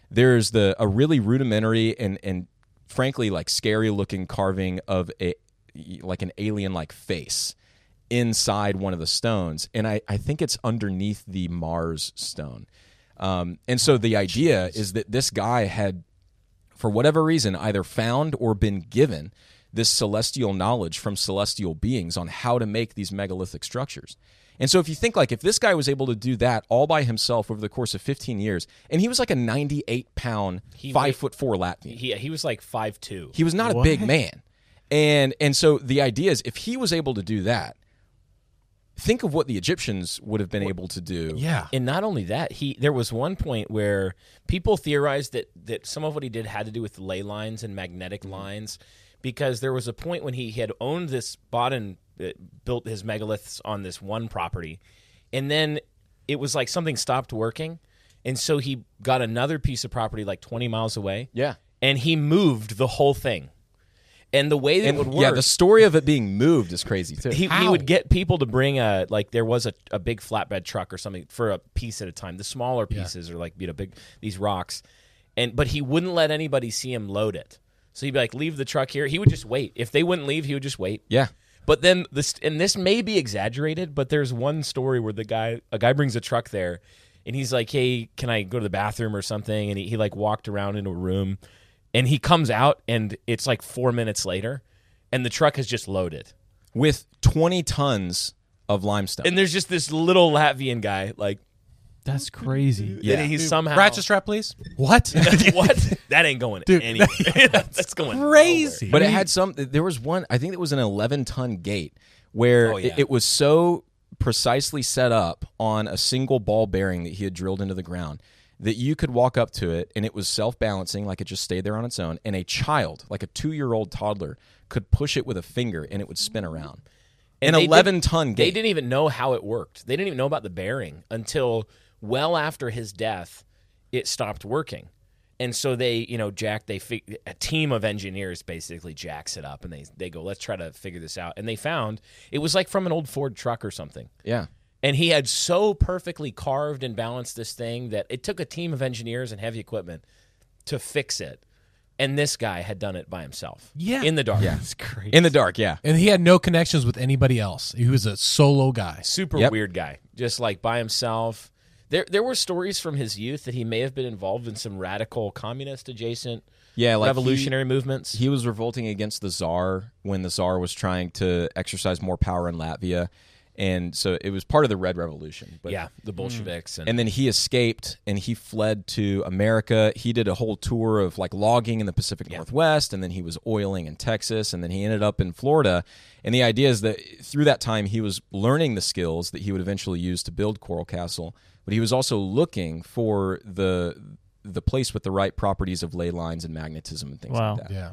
there's the a really rudimentary and and frankly like scary looking carving of a like an alien like face inside one of the stones, and I, I think it's underneath the Mars stone. Um, and so the idea is that this guy had, for whatever reason, either found or been given this celestial knowledge from celestial beings on how to make these megalithic structures. And so if you think like if this guy was able to do that all by himself over the course of fifteen years, and he was like a ninety-eight pound, He five weighed- foot four Latvian. He he was like five two. He was not a big man. And and so the idea is if he was able to do that, think of what the Egyptians would have been able to do. Yeah. And not only that, he there was one point where people theorized that that some of what he did had to do with ley lines and magnetic lines, because there was a point when he had owned this, bought and uh, built his megaliths on this one property, and then it was like something stopped working, and so he got another piece of property like twenty miles away. Yeah. And he moved the whole thing. And the way that And it would work, yeah, the story of it being moved is crazy too. he, he would get people to bring a like there was a, a big flatbed truck or something for a piece at a time. The smaller pieces are like you know big these rocks, and but he wouldn't let anybody see him load it. So he'd be like, leave the truck here. He would just wait. If they wouldn't leave, he would just wait. Yeah. But then this and this may be exaggerated, but there's one story where the guy a guy brings a truck there, and he's like, hey, can I go to the bathroom or something? And he, he like walked around into a room, and he comes out, and it's like four minutes later. And the truck has just loaded with twenty tons of limestone. And there's just this little Latvian guy, like that's crazy. Yeah, and he's somehow ratchet strap, please. What? What? That ain't going Dude, anywhere. That's going crazy. But it had some. There was one. I think it was an eleven ton gate where Oh, yeah. it, it was so precisely set up on a single ball bearing that he had drilled into the ground that you could walk up to it and it was self-balancing, like it just stayed there on its own, and a child, like a two-year-old toddler, could push it with a finger and it would spin around. And An they eleven-ton didn't- They gate. didn't even know how it worked. They didn't even know about the bearing until well after his death, it stopped working. And so they, you know, Jack, they fig- a team of engineers basically jacks it up, and they they go, let's try to figure this out. And they found it was like from an old Ford truck or something. Yeah. And he had so perfectly carved and balanced this thing that it took a team of engineers and heavy equipment to fix it. And this guy had done it by himself. Yeah. In the dark. Yeah. It's crazy. In the dark, yeah. And he had no connections with anybody else. He was a solo guy. Super Yep. weird guy. Just like by himself. There there were stories from his youth that he may have been involved in some radical communist adjacent Yeah, like revolutionary he, movements. He was revolting against the Tsar when the Tsar was trying to exercise more power in Latvia. And so it was part of the Red Revolution. But, yeah, the Bolsheviks. And, and then he escaped and he fled to America. He did a whole tour of like logging in the Pacific Northwest, and then he was oiling in Texas, and then he ended up in Florida. And the idea is that through that time he was learning the skills that he would eventually use to build Coral Castle, but he was also looking for the the place with the right properties of ley lines and magnetism and things Wow. like that. Yeah.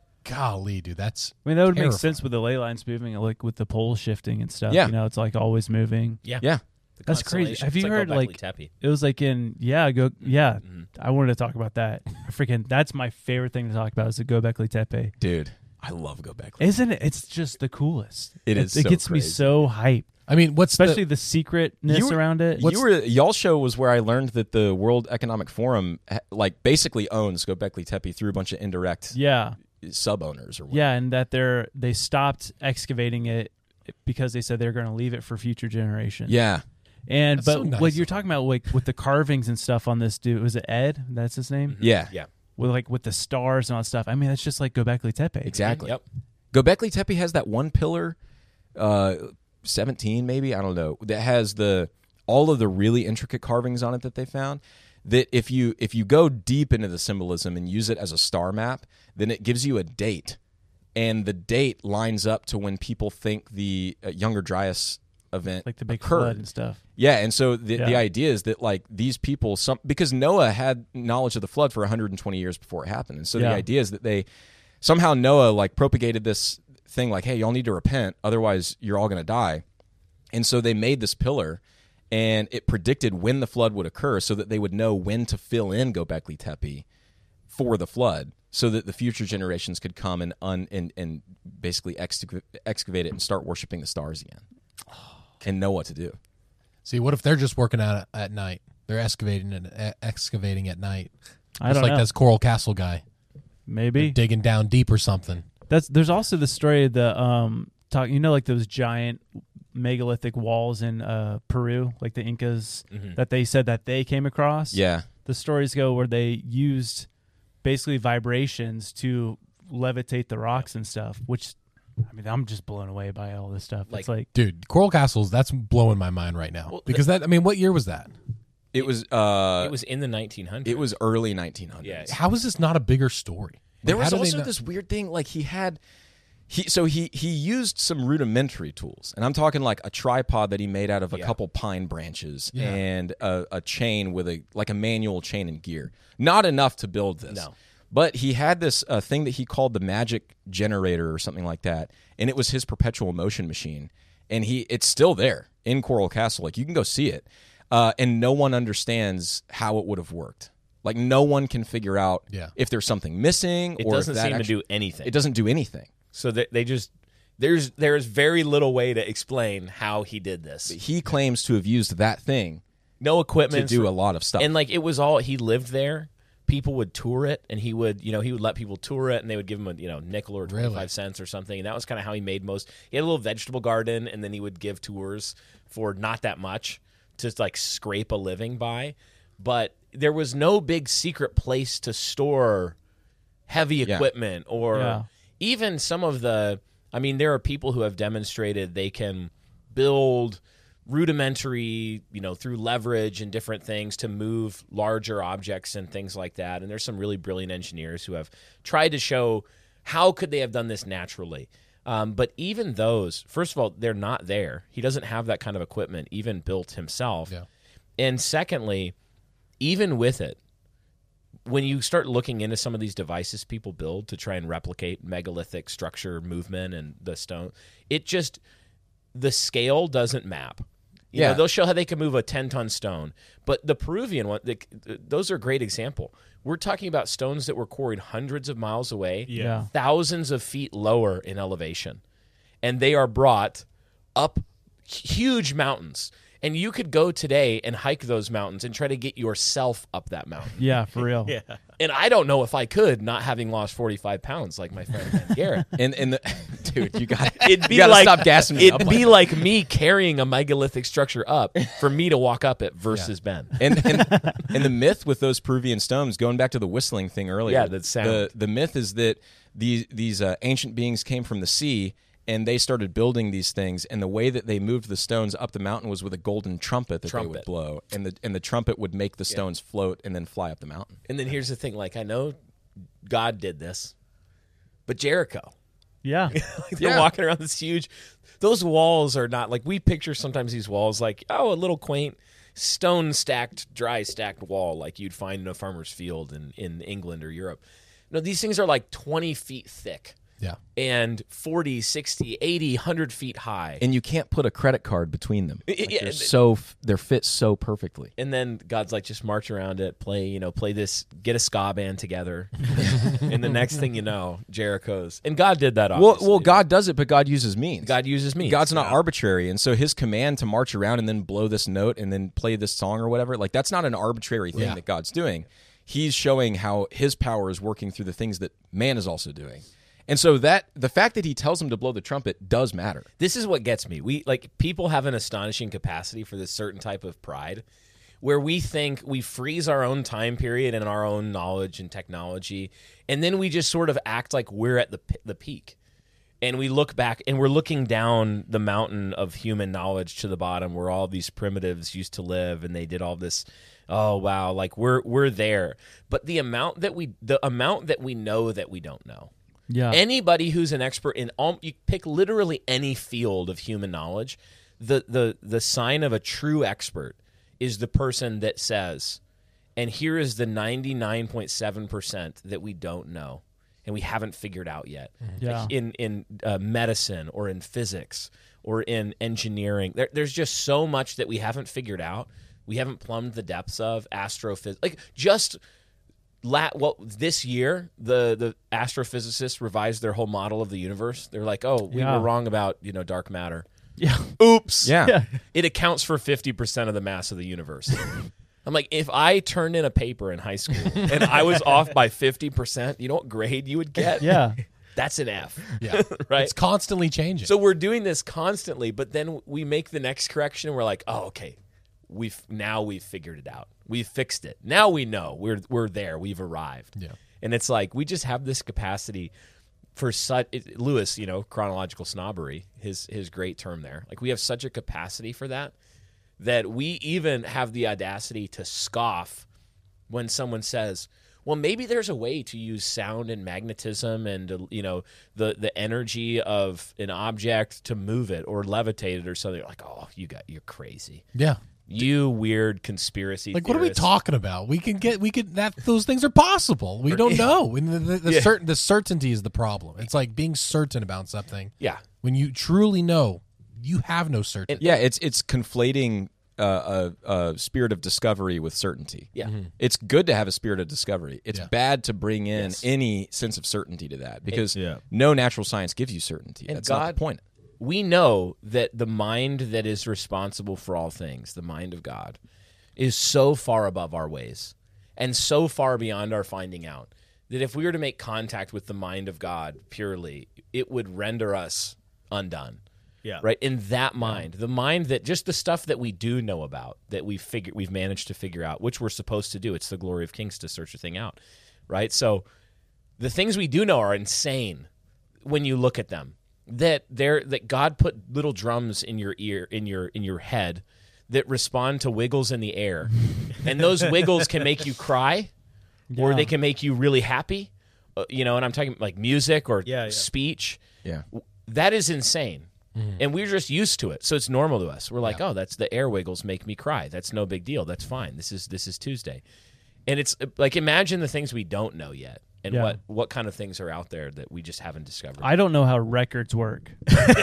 Golly, dude, that's I mean, that would make terrifying. sense with the ley lines moving, like with the pole shifting and stuff. Yeah. You know, it's like always moving. yeah. Yeah. The That's crazy. constellation. Have you It's heard Göbekli like Tepe. it was like in yeah go yeah I wanted to talk about that. Freaking that's my favorite thing to talk about is the Göbekli Tepe. Dude, I love Göbekli. Isn't it? It's just the coolest. It is It so gets me crazy. so hyped, I mean, what's especially the, the, secretness You were- around it. You were y'all show was where I learned that the World Economic Forum ha- like basically owns Göbekli Tepe through a bunch of indirect Yeah, sub owners or whatever. yeah, and that they're they stopped excavating it because they said they're going to leave it for future generations. Yeah. And That's but so nice what of you're them. talking about, like with the carvings and stuff on this dude, was it Ed? That's his name. Yeah. Yeah. With like with the stars and all that stuff. I mean, that's just like Göbekli Tepe. Exactly. Yep. Göbekli Tepe has that one pillar, uh, seventeen maybe, I don't know, that has the all of the really intricate carvings on it that they found. That if you if you go deep into the symbolism and use it as a star map, then it gives you a date, and the date lines up to when people think the uh, Younger Dryas event Like the big occurred. flood and stuff. Yeah, and so the the Yeah. idea is that like these people, some because Noah had knowledge of the flood for one hundred twenty years before it happened, and so Yeah. the idea is that they somehow Noah like propagated this thing like, hey, y'all need to repent, otherwise you're all going to die, and so they made this pillar, and it predicted when the flood would occur, so that they would know when to fill in Göbekli Tepe for the flood, so that the future generations could come and un and, and basically excav- excavate it and start worshiping the stars again, and know what to do. see, what if they're just working out at, at night? They're excavating and uh, excavating at night. I Just don't like know. this Coral Castle guy. Maybe They're digging down deep or something. That's there's also the story of the um talk you know like those giant megalithic walls in uh, Peru, like the Incas Mhm. that they said that they came across. Yeah. The stories go where they used basically vibrations to levitate the rocks and stuff, which I mean I'm just blown away by all this stuff. It's like Dude, Coral Castles, that's blowing my mind right now. Well, because that I mean, what year was that? It was uh it was in the nineteen hundreds. it was early nineteen hundreds. Yeah. How is this not a bigger story? There Like, was how do they also not- this weird thing, like he had, he so he he used some rudimentary tools, and I'm talking like a tripod that he made out of a Yeah. couple pine branches Yeah. and a, a chain with a like a manual chain and gear. Not enough to build this. No. But he had this uh, thing that he called the magic generator or something like that, and it was his perpetual motion machine, and he it's still there in Coral Castle. Like you can go see it, uh, and no one understands how it would have worked. Like no one can figure out Yeah. if there's something missing It or doesn't if that seem actu- to do anything. It doesn't do anything. So they, they just there's there's very little way to explain how he did this. He claims to have used that thing No to equipment do a lot of stuff. and like it was all he lived there. People would tour it, and he would, you know, he would let people tour it, and they would give him a, you know, nickel or twenty-five Really? cents or something, and that was kind of how he made most. He had a little vegetable garden, and then he would give tours for not that much to like scrape a living by. But there was no big secret place to store heavy Yeah. equipment or Yeah. even some of the. I mean, there are people who have demonstrated they can build rudimentary, you know, through leverage and different things to move larger objects and things like that. And there's some really brilliant engineers who have tried to show how could they have done this naturally. Um, but even those, first of all, they're not there. He doesn't have that kind of equipment, even built himself. Yeah. And secondly, even with it, when you start looking into some of these devices people build to try and replicate megalithic structure movement and the stone, it just, the scale doesn't map. You Yeah. know, they'll show how they can move a ten-ton stone. But the Peruvian one, the, those are a great example. We're talking about stones that were quarried hundreds of miles away, Yeah. thousands of feet lower in elevation. And they are brought up huge mountains. And you could go today and hike those mountains and try to get yourself up that mountain. yeah, for real. Yeah. And I don't know if I could, not having lost forty-five pounds like my friend Ben Garrett. and and the dude, you got It'd be you gotta like stop gassing me It'd up be like, like me carrying a megalithic structure up for me to walk up it versus Ben. and, and and the myth with those Peruvian stones, going back to the whistling thing earlier. Yeah, that sound. The the myth is that these these uh, ancient beings came from the sea, and they started building these things, and the way that they moved the stones up the mountain was with a golden trumpet that they would Trumpet. blow, and the and the trumpet would make the stones float and then fly up the mountain. And then here's the thing: like I know God did this, but Jericho, Yeah. like they're Yeah. walking around this huge. Those walls are not like we picture sometimes these walls like oh a little quaint stone stacked, dry stacked wall like you'd find in a farmer's field in in England or Europe. No, these things are like twenty feet thick. Yeah. And forty, sixty, eighty, one hundred feet high. And you can't put a credit card between them. I- I- Like, yeah, they're and- so f- they're fit so perfectly. And then God's like, just march around it, play, you know, play this, get a ska band together. And the next thing you know, Jericho's. And God did that, Well, obviously. well, God does it, but God uses means. God uses means. God's not Yeah. arbitrary, and so His command to march around and then blow this note and then play this song or whatever, like that's not an arbitrary thing Yeah. that God's doing. He's showing how His power is working through the things that man is also doing. And so that the fact that He tells him to blow the trumpet does matter. This is what gets me. We like people have an astonishing capacity for this certain type of pride where we think we freeze our own time period and our own knowledge and technology, and then we just sort of act like we're at the p- the peak. And we look back and we're looking down the mountain of human knowledge to the bottom where all these primitives used to live and they did all this. Oh wow, like we're we're there. But the amount that we the amount that we know that we don't know. Yeah. Anybody who's an expert in all, you pick literally any field of human knowledge, the the the sign of a true expert is the person that says, and here is the ninety-nine point seven percent that we don't know and we haven't figured out yet. Yeah. In in uh, medicine or in physics or in engineering, there, there's just so much that we haven't figured out. We haven't plumbed the depths of astrophysics. Like just La- well, this year the the astrophysicists revised their whole model of the universe. They're like, "Oh, we Yeah. were wrong about you know dark matter." Yeah. Oops. Yeah. Yeah. It accounts for fifty percent of the mass of the universe. I'm like, if I turned in a paper in high school and I was off by fifty percent, you know what grade you would get? Yeah. That's an F. Yeah. Right? It's constantly changing. So we're doing this constantly, but then we make the next correction and we're like, oh, okay, we've now we've figured it out. We've fixed it. Now we know. We're we're there. We've arrived. Yeah. And it's like we just have this capacity for such it, Lewis, you know, chronological snobbery, his his great term there. Like we have such a capacity for that that we even have the audacity to scoff when someone says, well, maybe there's a way to use sound and magnetism and, uh, you know, the, the energy of an object to move it or levitate it or something. You're like, oh, you got, you're crazy. Yeah. You weird conspiracy Like, what are we theorists. talking about? We can get, we could, that, those things are possible. We don't know. And the, the, the, Yeah. certain, the certainty is the problem. It's like being certain about something. Yeah. When you truly know, you have no certainty. Yeah, it's it's conflating uh, a, a spirit of discovery with certainty. Yeah. Mhm. It's good to have a spirit of discovery. It's Yeah. bad to bring in Yes. any sense of certainty to that because Yeah. no natural science gives you certainty. And That's not God- the point. We know that the mind that is responsible for all things, the mind of God, is so far above our ways and so far beyond our finding out that if we were to make contact with the mind of God purely, it would render us undone. Yeah. Right? In that mind, the mind that just the stuff that we do know about, that we've figured, we've managed to figure out, which we're supposed to do. It's the glory of kings to search a thing out. Right? So the things we do know are insane when you look at them. That there that God put little drums in your ear, in your in your head that respond to wiggles in the air. And those wiggles can make you cry or Yeah. they can make you really happy. Uh, you know, and I'm talking like music or Yeah, yeah. speech. Yeah. That is insane. And we're just used to it. So it's normal to us. We're like, "Oh, that's the air wiggles make me cry. That's no big deal. That's fine. This is this is Tuesday." And it's uh, like imagine the things we don't know yet. And Yeah. what, what kind of things are out there that we just haven't discovered. I don't know how records work.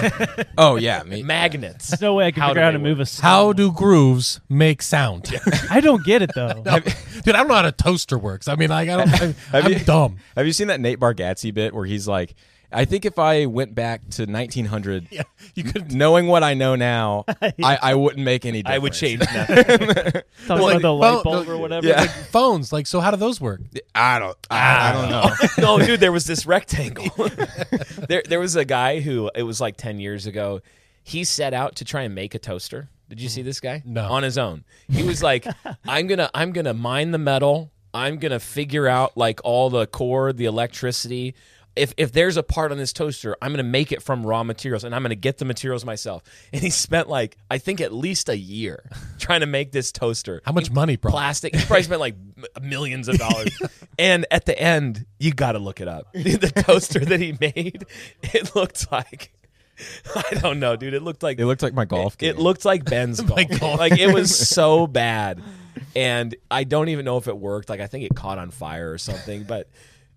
Oh yeah, me. Magnets. There's no way I can How figure do out how to they move a work? stone. How do grooves make sound? I don't get it though. No, dude, I don't know how a toaster works. I mean, like, I don't, I, I'm you- dumb. Have you seen that Nate Bargatze bit where he's like, I think if I went back to nineteen hundred, Yeah, you could. knowing what I know now, I, I wouldn't make any difference. I would change that. Talking like, about the light phone- bulb no, or whatever. Yeah. Like phones. Like, so how do those work? I don't. I, I don't know. No, dude, there was this rectangle. there, there was a guy who it was like ten years ago. He set out to try and make a toaster. Did you see this guy? No. On his own. He was like, "I'm gonna, I'm gonna mine the metal. I'm gonna figure out like all the core, the electricity. If if there's a part on this toaster, I'm gonna make it from raw materials, and I'm gonna get the materials myself." And he spent like I think at least a year trying to make this toaster. How much money, bro? Plastic. He probably spent like m- millions of dollars. And at the end, you got to look it up. The toaster that he made, it looked like I don't know, dude. It looked like It looked like my golf it, game. it looked like Ben's golf. golf Like it was so bad, and I don't even know if it worked. Like I think it caught on fire or something. But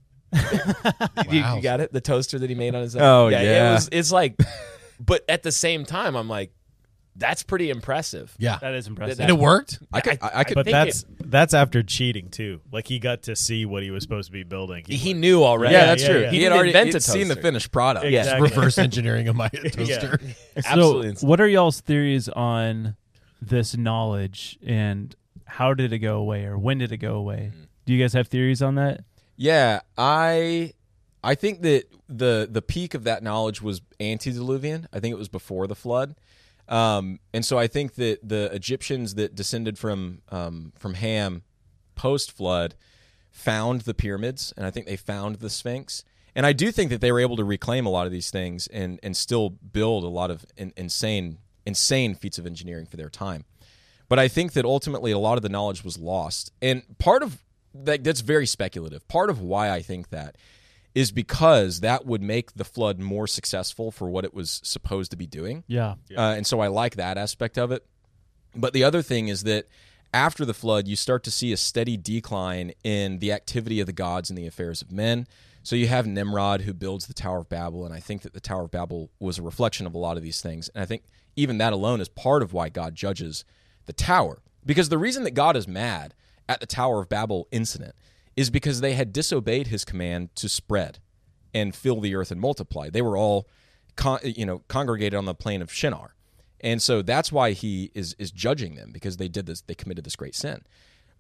you, Wow. you got it. The toaster that he made on his own. Oh, It yeah. was. It's like, but at the same time, I'm like, that's pretty impressive. Yeah. That is impressive. That- And it worked? I could. I, I could. But think that's that's after cheating too. Like he got to see what he was supposed to be building. He, was- knew already. yeah, that's yeah, true. yeah. He, He had didn't already invent a he'd seen the toaster. finished product. Yeah. Exactly. Reverse engineering of my toaster. Absolutely. So, what are y'all's theories on this knowledge and how did it go away or when did it go away? Do you guys have theories on that? Yeah, I I think that the the peak of that knowledge was antediluvian. I think it was before the flood. Um, and so I think that the Egyptians that descended from um, from Ham post flood found the pyramids, and I think they found the Sphinx. And I do think that they were able to reclaim a lot of these things and and still build a lot of in, insane insane feats of engineering for their time. But I think that ultimately a lot of the knowledge was lost. And part of that, that's very speculative. Part of why I think that is because that would make the flood more successful for what it was supposed to be doing. Yeah. Uh, and so I like that aspect of it. But the other thing is that after the flood, you start to see a steady decline in the activity of the gods and the affairs of men. So you have Nimrod who builds the Tower of Babel, and I think that the Tower of Babel was a reflection of a lot of these things. And I think even that alone is part of why God judges the tower. Because the reason that God is mad at the Tower of Babel incident is because they had disobeyed his command to spread and fill the earth and multiply. They were all con- you know, congregated on the plain of Shinar. And so that's why he is is judging them, because they did this, they committed this great sin.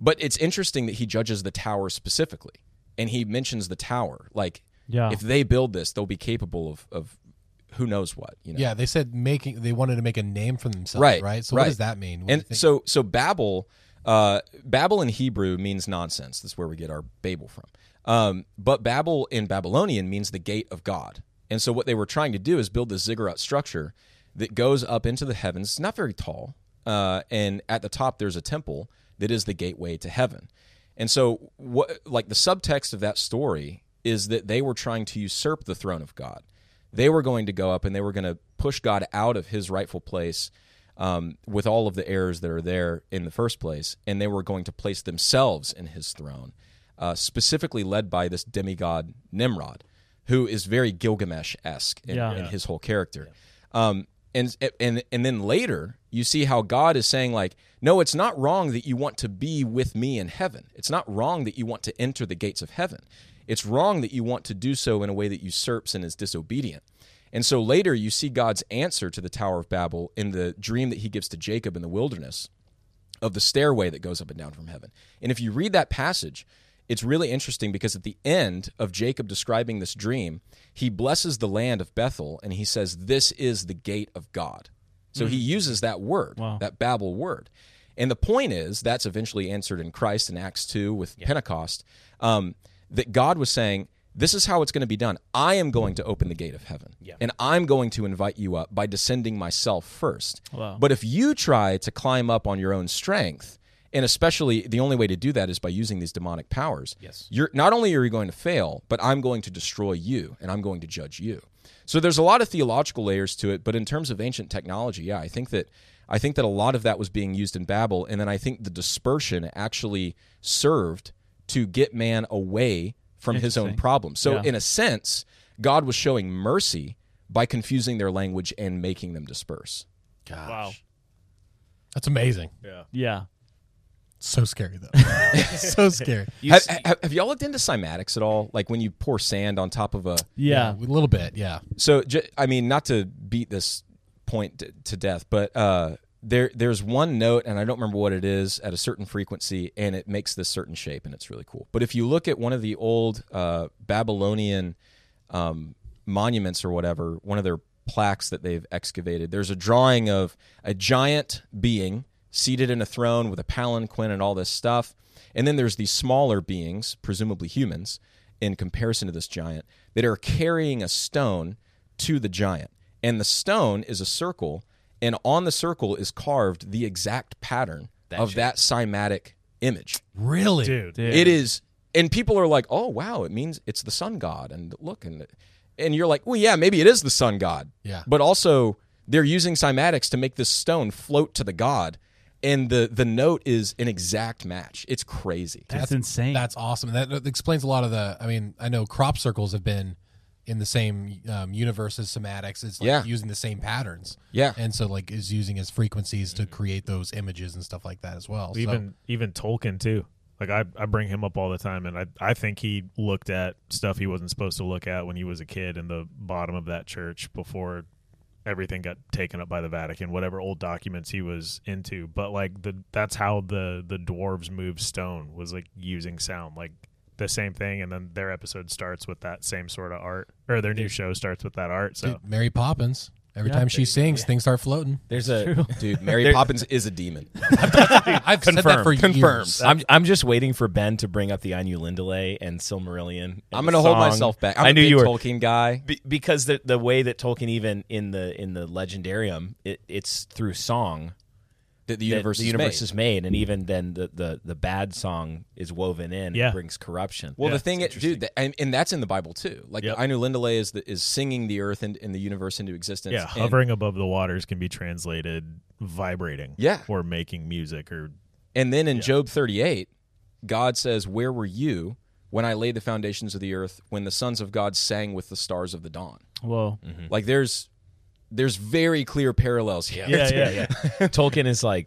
But it's interesting that he judges the tower specifically, and he mentions the tower. Like, Yeah. if they build this, they'll be capable of, of who knows what. You know? Yeah, they said making they wanted to make a name for themselves, Right, right? So right. what does that mean? What do And you think? so, so Babel, uh, Babel in Hebrew means nonsense. That's where we get our Babel from. Um, but Babel in Babylonian means the gate of God. And so what they were trying to do is build this ziggurat structure that goes up into the heavens. It's not very tall. Uh, and at the top, there's a temple that is the gateway to heaven. And so what, like the subtext of that story is that they were trying to usurp the throne of God. They were going to go up and they were going to push God out of his rightful place um, with all of the errors that are there in the first place. And they were going to place themselves in his throne, uh, specifically led by this demigod Nimrod, who is very Gilgamesh-esque in, Yeah. in Yeah. his whole character. Um, and and and then later, you see how God is saying, like, no, it's not wrong that you want to be with me in heaven. It's not wrong that you want to enter the gates of heaven. It's wrong that you want to do so in a way that usurps and is disobedient. And so later, you see God's answer to the Tower of Babel in the dream that he gives to Jacob in the wilderness of the stairway that goes up and down from heaven. And if you read that passage, it's really interesting because at the end of Jacob describing this dream, he blesses the land of Bethel and he says, this is the gate of God. So he uses that word, Wow. that Babel word. And the point is, that's eventually answered in Christ in Acts two with Pentecost, um, that God was saying, this is how it's going to be done. I am going to open the gate of heaven, Yeah. and I'm going to invite you up by descending myself first. Wow. But if you try to climb up on your own strength, and especially the only way to do that is by using these demonic powers, Yes. you're not only are you going to fail, but I'm going to destroy you, and I'm going to judge you. So there's a lot of theological layers to it, but in terms of ancient technology, yeah, I think that I think that a lot of that was being used in Babel, and then I think the dispersion actually served to get man away from his own Interesting. problems. So Yeah. in a sense, God was showing mercy by confusing their language and making them disperse. Gosh. Wow. That's amazing. Yeah. Yeah. So scary though. So scary. You Have, see- have, have y'all looked into cymatics at all? Like when you pour sand on top of a... Yeah. A little bit, yeah. So, j- I mean, not to beat this point to, to death, but uh, there there's one note, and I don't remember what it is, at a certain frequency, and it makes this certain shape, and it's really cool. But if you look at one of the old uh, Babylonian um, monuments or whatever, one of their plaques that they've excavated, there's a drawing of a giant being seated in a throne with a palanquin and all this stuff. And then there's these smaller beings, presumably humans, in comparison to this giant, that are carrying a stone to the giant. And the stone is a circle, and on the circle is carved the exact pattern That of shit. that cymatic image. Really? Dude. Dude. It is, and people are like, "Oh, wow! It means it's the sun god." And look, and and you're like, "Well, yeah, maybe it is the sun god." Yeah. But also, they're using cymatics to make this stone float to the god, and the the note is an exact match. It's crazy. That's, insane. That's awesome. That, that explains a lot of the. I mean, I know crop circles have been in the same um, universe as somatics. It's like Yeah. using the same patterns. Yeah. And so like is using as frequencies to create those images and stuff like that as well. So- Even even Tolkien too. Like I, I bring him up all the time, and I I think he looked at stuff he wasn't supposed to look at when he was a kid in the bottom of that church before everything got taken up by the Vatican, whatever old documents he was into. But like the that's how the the dwarves moved stone, was like using sound, like the same thing. And then their episode starts with that same sort of art, or their new show starts with that art. So Dude, Mary Poppins. Every Yeah. time she sings, things start floating. There's a Dude, Mary There- Poppins is a demon. I've said that for Confirmed. years. I'm I'm just waiting for Ben to bring up the Ainulindale and Silmarillion. and I'm the going to hold song. myself back. I'm I a knew big you were Tolkien guy. Be- because the the way that Tolkien, even in the in the Legendarium, it, it's through song That the that universe, the is, universe made. is made, and even then the, the, the bad song is woven in. Yeah. and brings corruption. Well, Yeah, the thing, it's is, dude, that, and, and that's in the Bible too. Like Yep. the Ainulindale is the, is singing the earth and, and the universe into existence. yeah, and- hovering above the waters can be translated vibrating. Yeah. Or making music, or And then in Job thirty-eight, God says, "Where were you when I laid the foundations of the earth, when the sons of God sang with the stars of the dawn?" Whoa. Like there's there's very clear parallels here. yeah, yeah, yeah. Tolkien is like,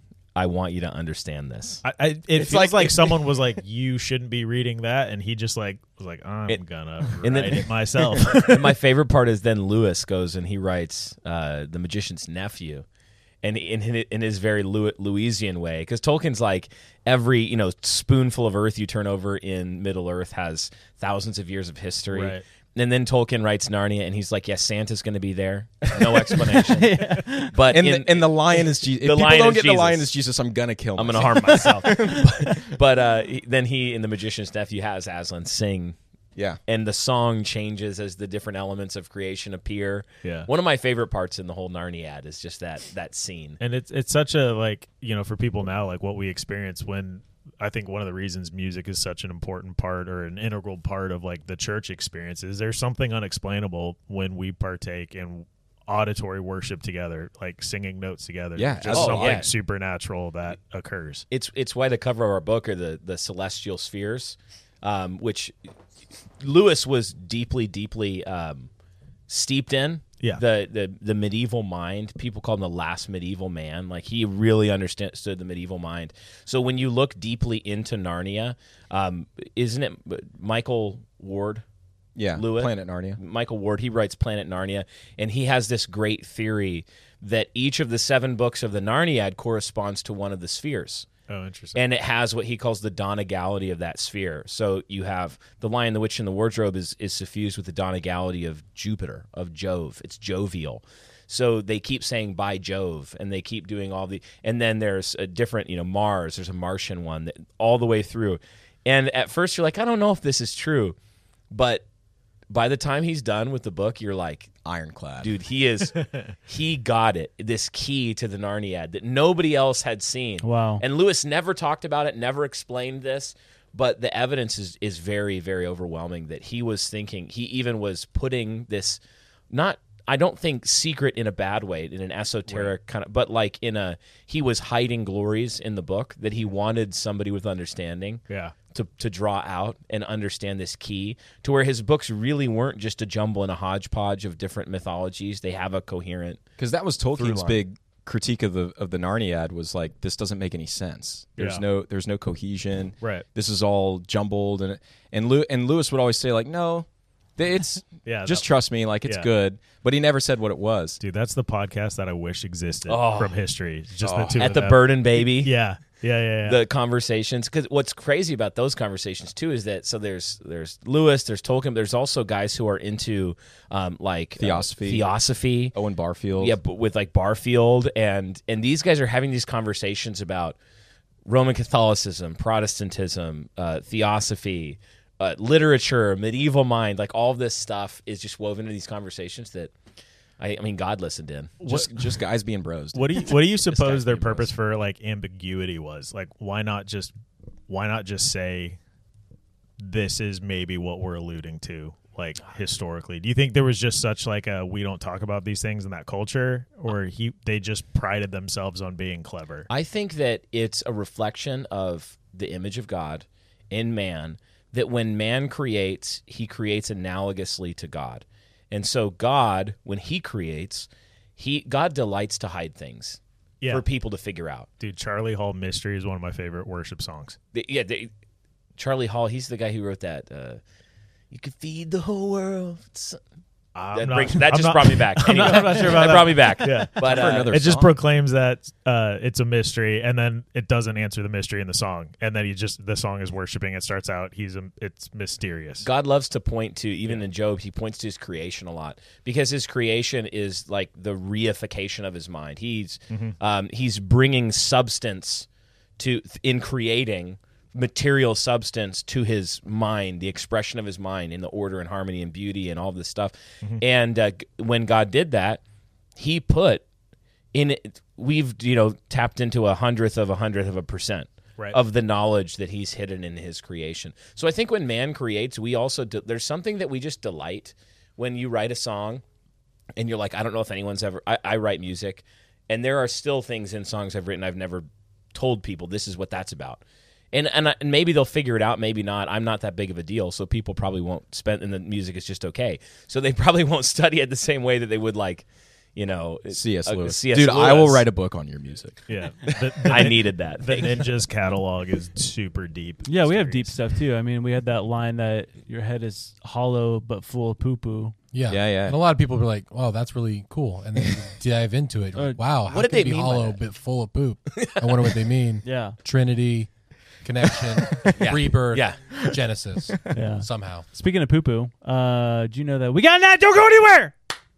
I want you to understand this. I, I, it It's feels like- like, someone was like, "You shouldn't be reading that," and he just like was like, "I'm It- gonna write and then- it myself." And my favorite part is then Lewis goes and he writes uh, The Magician's Nephew, and in in his very Louisian way, because Tolkien's like every you know spoonful of earth you turn over in Middle Earth has thousands of years of history. Right. And then Tolkien writes Narnia, and he's like, "Yes, Santa's going to be there. No explanation." yeah. But and, in, the, and the lion is Jesus. If the people lion don't is get Jesus. the lion is Jesus, I'm gonna kill. I'm myself. going to harm myself. but but uh, he, then he, in The Magician's Nephew, has Aslan sing. Yeah. And the song changes as the different elements of creation appear. Yeah. One of my favorite parts in the whole Narniad is just that that scene. And it's it's such a, like, you know, for people now, like what we experience when I think one of the reasons music is such an important part or an integral part of like the church experience is there's something unexplainable when we partake in auditory worship together, like singing notes together. Yeah, just oh, something yeah. supernatural that occurs. It's it's why the cover of our book are the the celestial spheres, um, which Lewis was deeply, deeply um, steeped in. Yeah. The, the the medieval mind. People call him the last medieval man. Like he really understood the medieval mind. So when you look deeply into Narnia, um, isn't it Michael Ward? Yeah, Lewis, Planet Narnia. Michael Ward, he writes Planet Narnia, and he has this great theory that each of the seven books of the Narniad corresponds to one of the spheres. Oh, interesting. And it has what he calls the Donegality of that sphere. So you have the Lion, the Witch, and the Wardrobe is, is suffused with the Donegality of Jupiter, of Jove. It's jovial. So they keep saying by Jove, and they keep doing all the... And then there's a different, you know, Mars. There's a Martian one that, all the way through. And at first you're like, I don't know if this is true. But by the time he's done with the book, you're like... Ironclad. Dude, he is, he got it. This key to the Narniad that nobody else had seen. Wow. And Lewis never talked about it, never explained this, but the evidence is, is very, very overwhelming that he was thinking, he even was putting this, not, I don't think secret in a bad way, in an esoteric right. kind of, but like in a, he was hiding glories in the book that he wanted somebody with understanding. Yeah. To, to draw out and understand this key to where his books really weren't just a jumble and a hodgepodge of different mythologies. They have a coherent... Because that was Tolkien's big critique of the of the Narniad was like, this doesn't make any sense. There's Yeah. no there's no cohesion. Right. This is all jumbled. And and, Lew- and Lewis would always say like, no, it's Yeah, just that- trust me, like it's yeah. good. But he never said what it was. Dude, that's the podcast that I wish existed Oh. from history. Just Oh. the two At of the them. Burden Baby. Yeah. Yeah, yeah, yeah. The conversations, because what's crazy about those conversations too is that so there's there's Lewis, there's Tolkien, there's also guys who are into um, like uh, Theosophy. theosophy, Owen Barfield. yeah, but with like Barfield, and and these guys are having these conversations about Roman Catholicism, Protestantism, uh, theosophy, uh, literature, medieval mind, like all this stuff is just woven into these conversations that. I, I mean, God listened in. Just just guys being bros. What do you what do you suppose their being bros. purpose for like ambiguity was? Like why not just why not just say this is maybe what we're alluding to, like historically? Do you think there was just such like a we don't talk about these things in that culture, or he they just prided themselves on being clever? I think that it's a reflection of the image of God in man, that when man creates, he creates analogously to God. And so God, when he creates, he God delights to hide things Yeah. for people to figure out. Dude, Charlie Hall Mystery is one of my favorite worship songs. The- yeah, the, Charlie Hall, he's the guy who wrote that. Uh, you could feed the whole world. It's- I'm That, not- brings, that I'm just not- brought me back. I'm not, Anyway, I'm not sure about that. that. brought me back. Yeah. But For uh, another It just song? proclaims that uh, it's a mystery, and then it doesn't answer the mystery in the song, and then he just the song is worshiping. It starts out he's a, it's mysterious. God loves to point to, even in Job, he points to his creation a lot because his creation is like the reification of his mind. He's Mm-hmm. um, he's bringing substance to in creating material substance to his mind, the expression of his mind in the order and harmony and beauty and all this stuff. Mm-hmm. And uh, g- when God did that, he put in it, we've you know tapped into a hundredth of a hundredth of a percent. Right. Of the knowledge that he's hidden in his creation. So I think when man creates, we also de- there's something that we just delight when you write a song and you're like, I don't know if anyone's ever I, I write music, and there are still things in songs I've written I've never told people this is what that's about. And and, I, and maybe they'll figure it out, maybe not. I'm not that big of a deal, so people probably won't spend and the music is just okay. So they probably won't study it the same way that they would like you know, C S uh, Lewis. C S Dude, Lewis. I will write a book on your music. Yeah, the, the, I needed that. The Ninja's catalog is super deep. Yeah, we have deep stuff too. I mean, we had that line that your head is hollow but full of poo poo. Yeah, Yeah, yeah. And a lot of people were like, "Oh, that's really cool," and then you dive into it. You're like, wow, how what did can they it be mean by hollow, that? bit full of poop? I wonder what they mean. Yeah. Trinity, connection, Yeah. rebirth, Yeah. Genesis. Yeah. Somehow. Speaking of poo poo, uh, do you know that we got that? Don't go anywhere.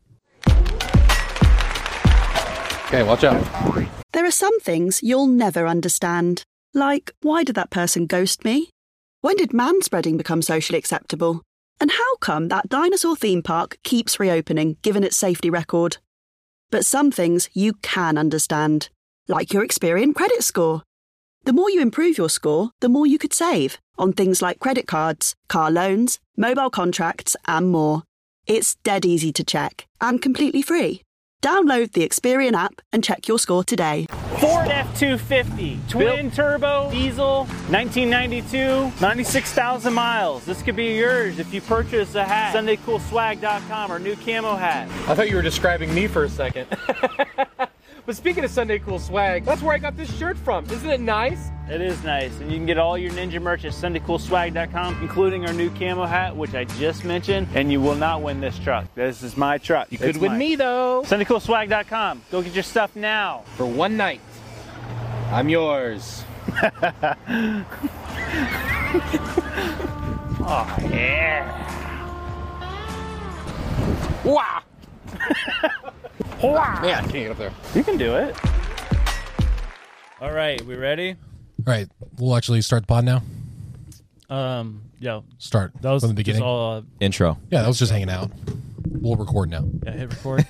Okay, watch out. There are some things you'll never understand. Like, why did that person ghost me? When did manspreading become socially acceptable? And how come that dinosaur theme park keeps reopening, given its safety record? But some things you can understand, like your Experian credit score. The more you improve your score, the more you could save on things like credit cards, car loans, mobile contracts, and more. It's dead easy to check and completely free. Download the Experian app and check your score today. Ford F two fifty, twin turbo, diesel, nineteen ninety-two, ninety-six thousand miles. This could be yours if you purchase a hat. Sunday Cool Swag dot com or new camo hat. I thought you were describing me for a second. But speaking of Sunday Cool Swag, that's where I got this shirt from. Isn't it nice? It is nice, and you can get all your Ninja merch at Sunday Cool Swag dot com, including our new camo hat, which I just mentioned, and you will not win this truck. This is my truck. You could win me, though. Sunday Cool Swag dot com. Go get your stuff now. For one night. I'm yours. Oh, yeah. Wow. Wow. Man, I can't get up there. You can do it. All right, we ready? All right, we'll actually start the pod now. Um, yeah. Start That was from the beginning. just all, uh, Intro. Yeah, that was just hanging out. We'll record now. yeah, hit record.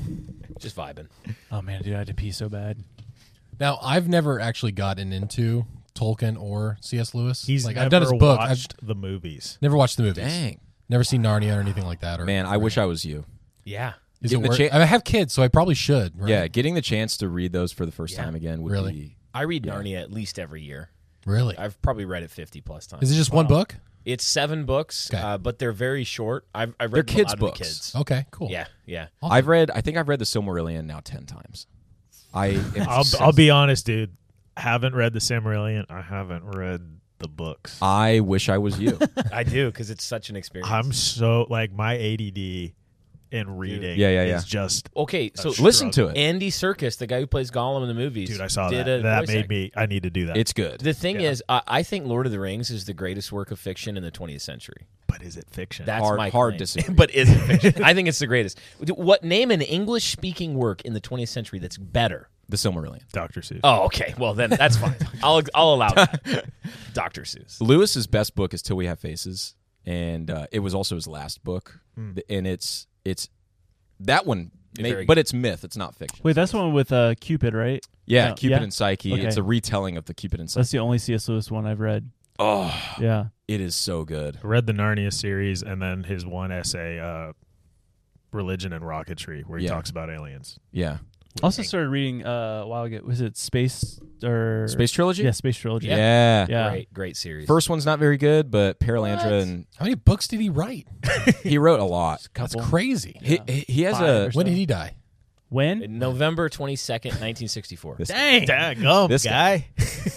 Just vibing. Oh man, dude, I had to pee so bad. Now, I've never actually gotten into Tolkien or C S. Lewis. He's like never I've done his book. I've watched the movies. never watched the movies. Dang. Never seen Narnia or anything like that. Or, Man, I wish I was you. Yeah. Is Give it the worth- cha- I, mean, I have kids, so I probably should. Right? Yeah, getting the chance to read those for the first Yeah. time again would Really? be. I read Narnia at least every year. Really? I've probably read it fifty plus times. Is it just one book? It's seven books, Okay. uh, but they're very short. I've, I've They're read them kids' out of books. The kids. Okay, cool. Yeah, yeah. Awesome. I've read. I think I've read the Silmarillion now ten times. I. am I'll, obsessed. I'll be honest, dude. Haven't read the Silmarillion. I haven't read the books. I wish I was you. I do because it's such an experience. I'm so like my A D D in reading. Yeah, yeah, yeah. Is just okay. So a Listen struggle. to it. Andy Serkis, the guy who plays Gollum in the movies, Dude, I saw did that. A That voice made act. me. I need to do that. It's good. The thing Yeah. is, I, I think Lord of the Rings is the greatest work of fiction in the twentieth century. But is it fiction? That's Hard- my hard claim. disagree. But is it fiction? I think it's the greatest. What name an English speaking work in the twentieth century that's better? The Silmarillion. Doctor Seuss. Oh, okay. Well, then that's fine. I'll I'll allow that. Doctor Seuss. Lewis's best book is Till We Have Faces, and uh, it was also his last book. Hmm. And it's it's that one, may, very but good. it's myth. It's not fiction. Wait, that's the one with uh, Cupid, right? Yeah, No, Cupid yeah? and Psyche. Okay. It's a retelling of the Cupid and Psyche. That's the only C S. Lewis one I've read. Oh, Yeah. it is so good. I read the Narnia series and then his one essay, uh, Religion and Rocketry, where he Yeah. talks about aliens. Yeah. Also started reading uh, a while ago. Was it Space or Space Trilogy? Yeah, Space Trilogy. Yeah. Yeah. Great, great series. First one's not very good, but Paralandra and How many books did he write? he wrote a lot. That's Couple. crazy. He, he, he has Five a or When so. did he die? When? In November twenty-second, nineteen sixty-four. This- Dang, Dang This guy.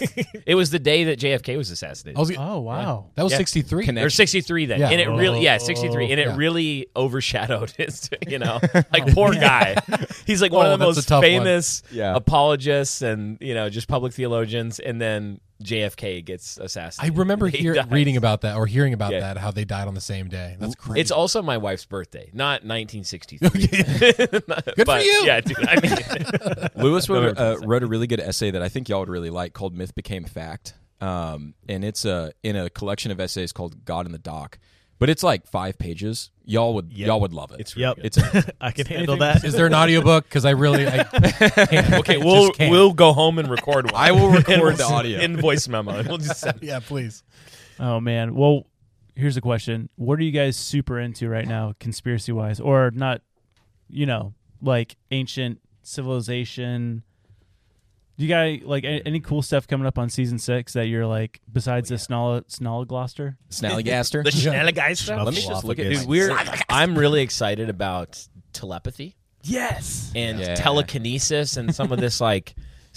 It was the day that J F K was assassinated. I was, Oh wow. that was Yeah. sixty-three. Connect- Or sixty-three then. Yeah. And it really, yeah, Oh, sixty-three. And it yeah. really overshadowed his, you know, like poor guy. He's like one Oh, of the that's a most tough one. famous Yeah. apologists and, you know, just public theologians. And then J F K gets I assassinated. remember He hear, dies. reading about that or hearing about Yeah. that, how they died on the same day. That's crazy. It's also my wife's birthday, not nineteen sixty-three. Good But, for you. Yeah, dude. I mean, Lewis wrote, November uh, twenty-second. wrote a really good essay that I think y'all would really like called "Myth Became Fact," um, and it's a in a collection of essays called "God in the Dock." But it's like five pages. Y'all would Yep. y'all would love it. It's really Yep. good. It's a, I can handle that. Is there an audiobook? Because I really. I can't- Okay, just we'll can't. we'll go home and record one. I will record And we'll the s- audio. in voice memo. And we'll just send Yeah, please. Oh man. Well, here's a question: what are you guys super into right now, conspiracy wise, or not? You know, like ancient civilization. Do you guys like a- any cool stuff coming up on season six that you're like besides the Snall Snalligloster? Snallygaster. the Schnelligeister. Let me just look at Snuffleupagus. Dude, we're I'm really excited about telepathy Yes. and Yeah. telekinesis and some of this like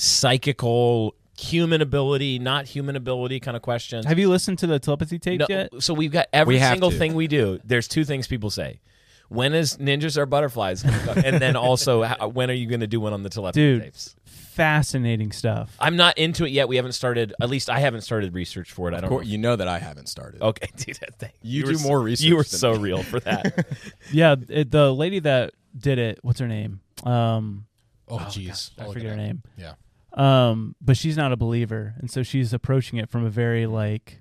psychical human ability, not human ability kind of questions. Have you listened to the telepathy tapes No, yet? so we've got every We have single to. thing we do. There's two things people say. when is Ninjas Are Butterflies? And then also, how, when are you going to do one on the telepathy Dude, tapes? fascinating stuff. I'm not into it yet. We haven't started. At least I haven't started research for it. I Of don't. course, know. you know that I haven't started. Okay, dude. Thank You, you do were more so, research. You were than so me. real for that. Yeah, it, the lady that did it, what's her name? Um, Oh, jeez. I I'll look forget it her up. name. Yeah. Um, but she's not a believer, and so she's approaching it from a very like,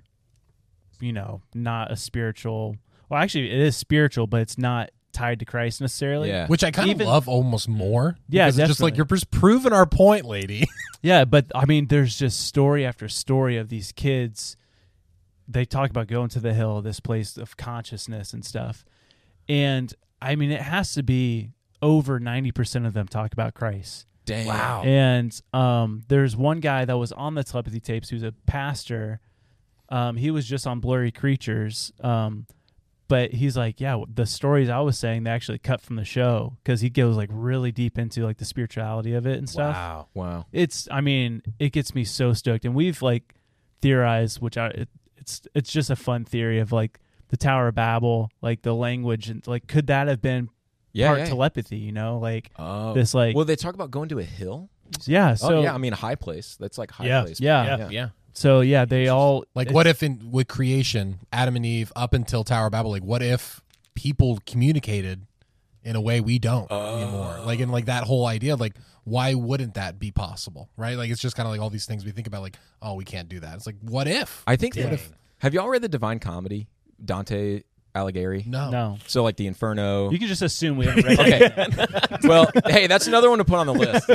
you know, not a spiritual. Well, actually, it is spiritual, but it's not tied to Christ necessarily. Yeah. Which I kind of Even- love almost more. Yeah, because it's just like definitely. you're just proving our point, lady. Yeah, but I mean, there's just story after story of these kids. They talk about going to the hill, this place of consciousness and stuff. And I mean, it has to be over ninety percent of them talk about Christ. Dang. Wow. And um, there's one guy that was on the telepathy tapes who's a pastor. Um, he was just on Blurry Creatures. Um, but he's like, yeah, the stories I was saying, they actually cut from the show because he goes like really deep into like the spirituality of it and stuff. Wow. Wow. It's, I mean, it gets me so stoked. And we've like theorized, which I, it, it's, it's just a fun theory of like the Tower of Babel, like the language and like, could that have been Yeah, part yeah. telepathy, you know, like Oh. this, like, Well, they talk about going to a hill. yeah. So oh yeah, I mean a high place. That's like high Yeah. place. Yeah. Yeah. yeah. So yeah, they all Like, it's- what if in with creation, Adam and Eve up until Tower of Babel, like, what if people communicated in a way we don't anymore? Like, in like that whole idea, like, why wouldn't that be possible? Right? Like, it's just kind of like all these things we think about, like, oh, we can't do that. It's like, what if? I think. What That, if? have y'all read the Divine Comedy? Dante Alighieri. No. No, So like the Inferno. you can just assume we haven't read it. Okay. Well, hey, that's another one to put on the list.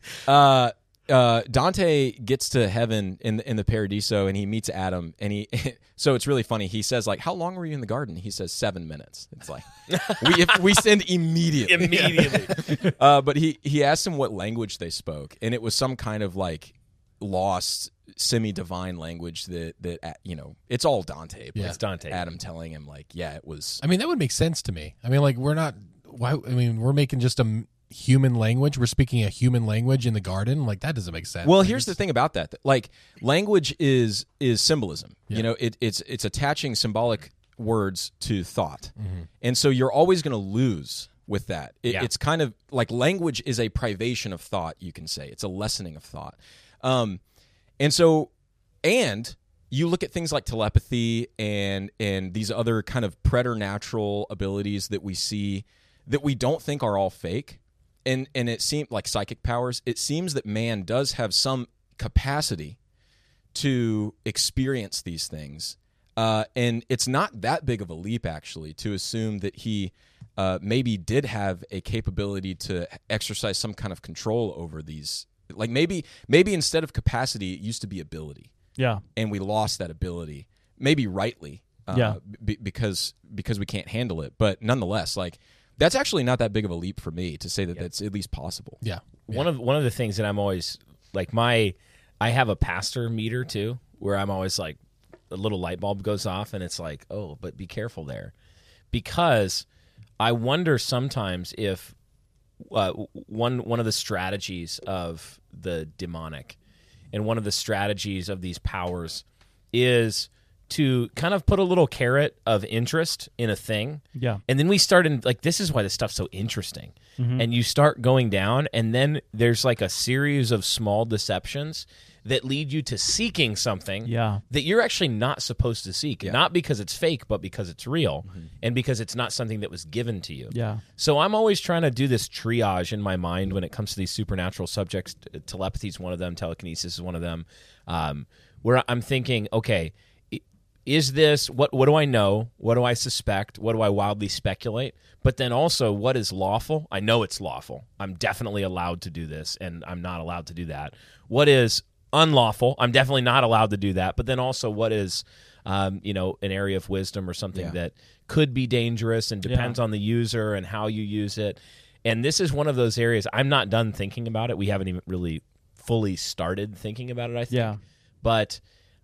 Uh, uh, Dante gets to heaven in in the Paradiso, and he meets Adam, and he. So it's really funny. He says like, "How long were you in the garden?" He says seven minutes. It's like we if we send immediately, Immediately. uh, but he he asked him what language they spoke, and it was some kind of like lost semi-divine language that that uh, you know it's all Dante. But Yeah. It's Dante. Adam telling him like, yeah, it was. I mean, that would make sense to me. I mean, like, we're not. Why? I mean, we're making just a m- human language. We're speaking a human language in the garden. Like, that doesn't make sense. Well, Like, here's the it's- thing about that. Like language is is symbolism. Yeah. You know, it, it's it's attaching symbolic words to thought, Mm-hmm. and so you're always going to lose with that. It, Yeah. It's kind of like language is a privation of thought. You can say it's a lessening of thought, um, and so and you look at things like telepathy and and these other kind of preternatural abilities that we see that we don't think are all fake. And and it seems like psychic powers, it seems that man does have some capacity to experience these things. Uh, and it's not that big of a leap, actually, to assume that he uh, maybe did have a capability to exercise some kind of control over these. Like maybe maybe instead of capacity, it used to be ability. Yeah, And we lost that ability, maybe rightly, uh, Yeah. b- because because we can't handle it. But nonetheless, like that's actually not that big of a leap for me to say that that's at least possible. Yeah. One of one of the things that I'm always like my I have a pastor meter too, where I'm always like a little light bulb goes off and it's like, oh, but be careful there, because I wonder sometimes if uh, one one of the strategies of the demonic and one of the strategies of these powers is to kind of put a little carrot of interest in a thing. Yeah. And then we start in, like, this is why this stuff's so interesting. Mhm. And you start going down, and then there's like a series of small deceptions that lead you to seeking something Yeah. that you're actually not supposed to seek. Not because it's fake, but because it's real and because it's not something that was given to you. Yeah. So I'm always trying to do this triage in my mind when it comes to these supernatural subjects. Telepathy is one of them. Telekinesis is one of them. Um, where I'm thinking, okay, i- is this, what, what do I know? What do I suspect? What do I wildly speculate? But then also, what is lawful? I know it's lawful. I'm definitely allowed to do this, and I'm not allowed to do that. What is unlawful? I'm definitely not allowed to do that. But then also, what is, um, you know, an area of wisdom or something Yeah. that could be dangerous and depends Yeah. on the user and how you use it. And this is one of those areas I'm not done thinking about it. We haven't even really fully started thinking about it, I think. Yeah. But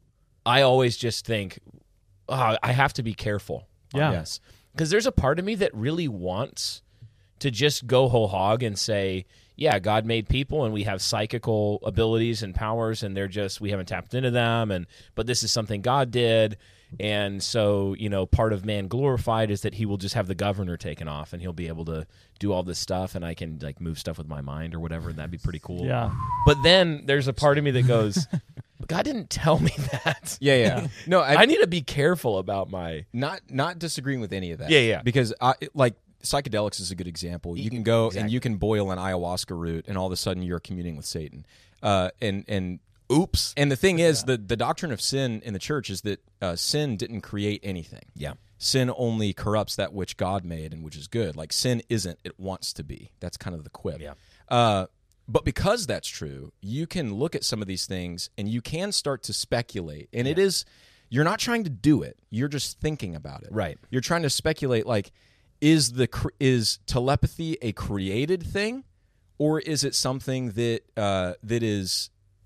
I always just think, oh, I have to be careful. Yeah. Yes. Because there's a part of me that really wants to just go whole hog and say, yeah, God made people and we have psychical abilities and powers, and they're just, we haven't tapped into them. And but this is something God did. And so, you know, part of man glorified is that he will just have the governor taken off and he'll be able to do all this stuff and I can like move stuff with my mind or whatever, and that'd be pretty cool. Yeah. But then there's a part of me that goes, God didn't tell me that. Yeah, yeah. No, I, I need to be careful about my not not disagreeing with any of that. Yeah, yeah. Because I, like psychedelics is a good example. You can go Exactly. and you can boil an ayahuasca root, and all of a sudden you're communing with Satan. Uh, and and oops. And the thing is, the the doctrine of sin in the church is that uh, sin didn't create anything. Yeah. Sin only corrupts that which God made and which is good. Like sin isn't; it wants to be. That's kind of the quip. Yeah. Uh, But because that's true, you can look at some of these things and you can start to speculate. And it is, you're not trying to do it. You're just thinking about it. Right. You're trying to speculate, like, is the cr- is telepathy a created thing, or is it something that uh, that is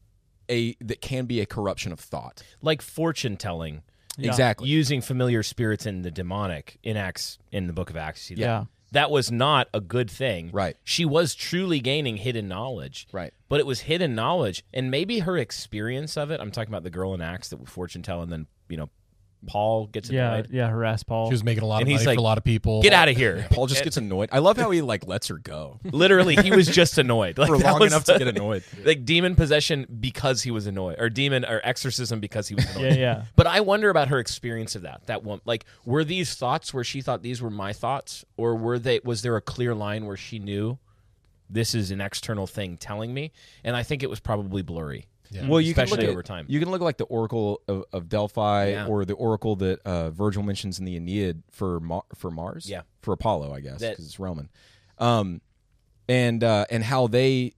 a that can be a corruption of thought, like fortune telling. Yeah. Exactly. Using familiar spirits in the demonic in Acts, in the book of Acts. You see that? Yeah. That was not a good thing. Right. She was truly gaining hidden knowledge. Right. But it was hidden knowledge. And maybe her experience of it, I'm talking about the girl in Acts that would fortune tell, and then, you know, Paul gets Yeah, annoyed. yeah, harass Paul. She was making a lot And of he's money like, for a lot of people. Get out of here. Paul just gets annoyed. I love how he like lets her go. Literally, he was just annoyed. Like, For that long was enough to get annoyed. Like demon possession because he was annoyed, or demon or exorcism because he was annoyed. Yeah, yeah. But I wonder about her experience of that. That one, like, were these thoughts where she thought these were my thoughts, or were they? Was there a clear line where she knew this is an external thing telling me? And I think it was probably blurry. Yeah. Well, you especially can look over at, time. You can look like the Oracle of, of Delphi, Yeah. or the Oracle that uh, Virgil mentions in the Aeneid for Mar- for Mars, Yeah. for Apollo, I guess, That- because it's Roman, um, and uh, and how they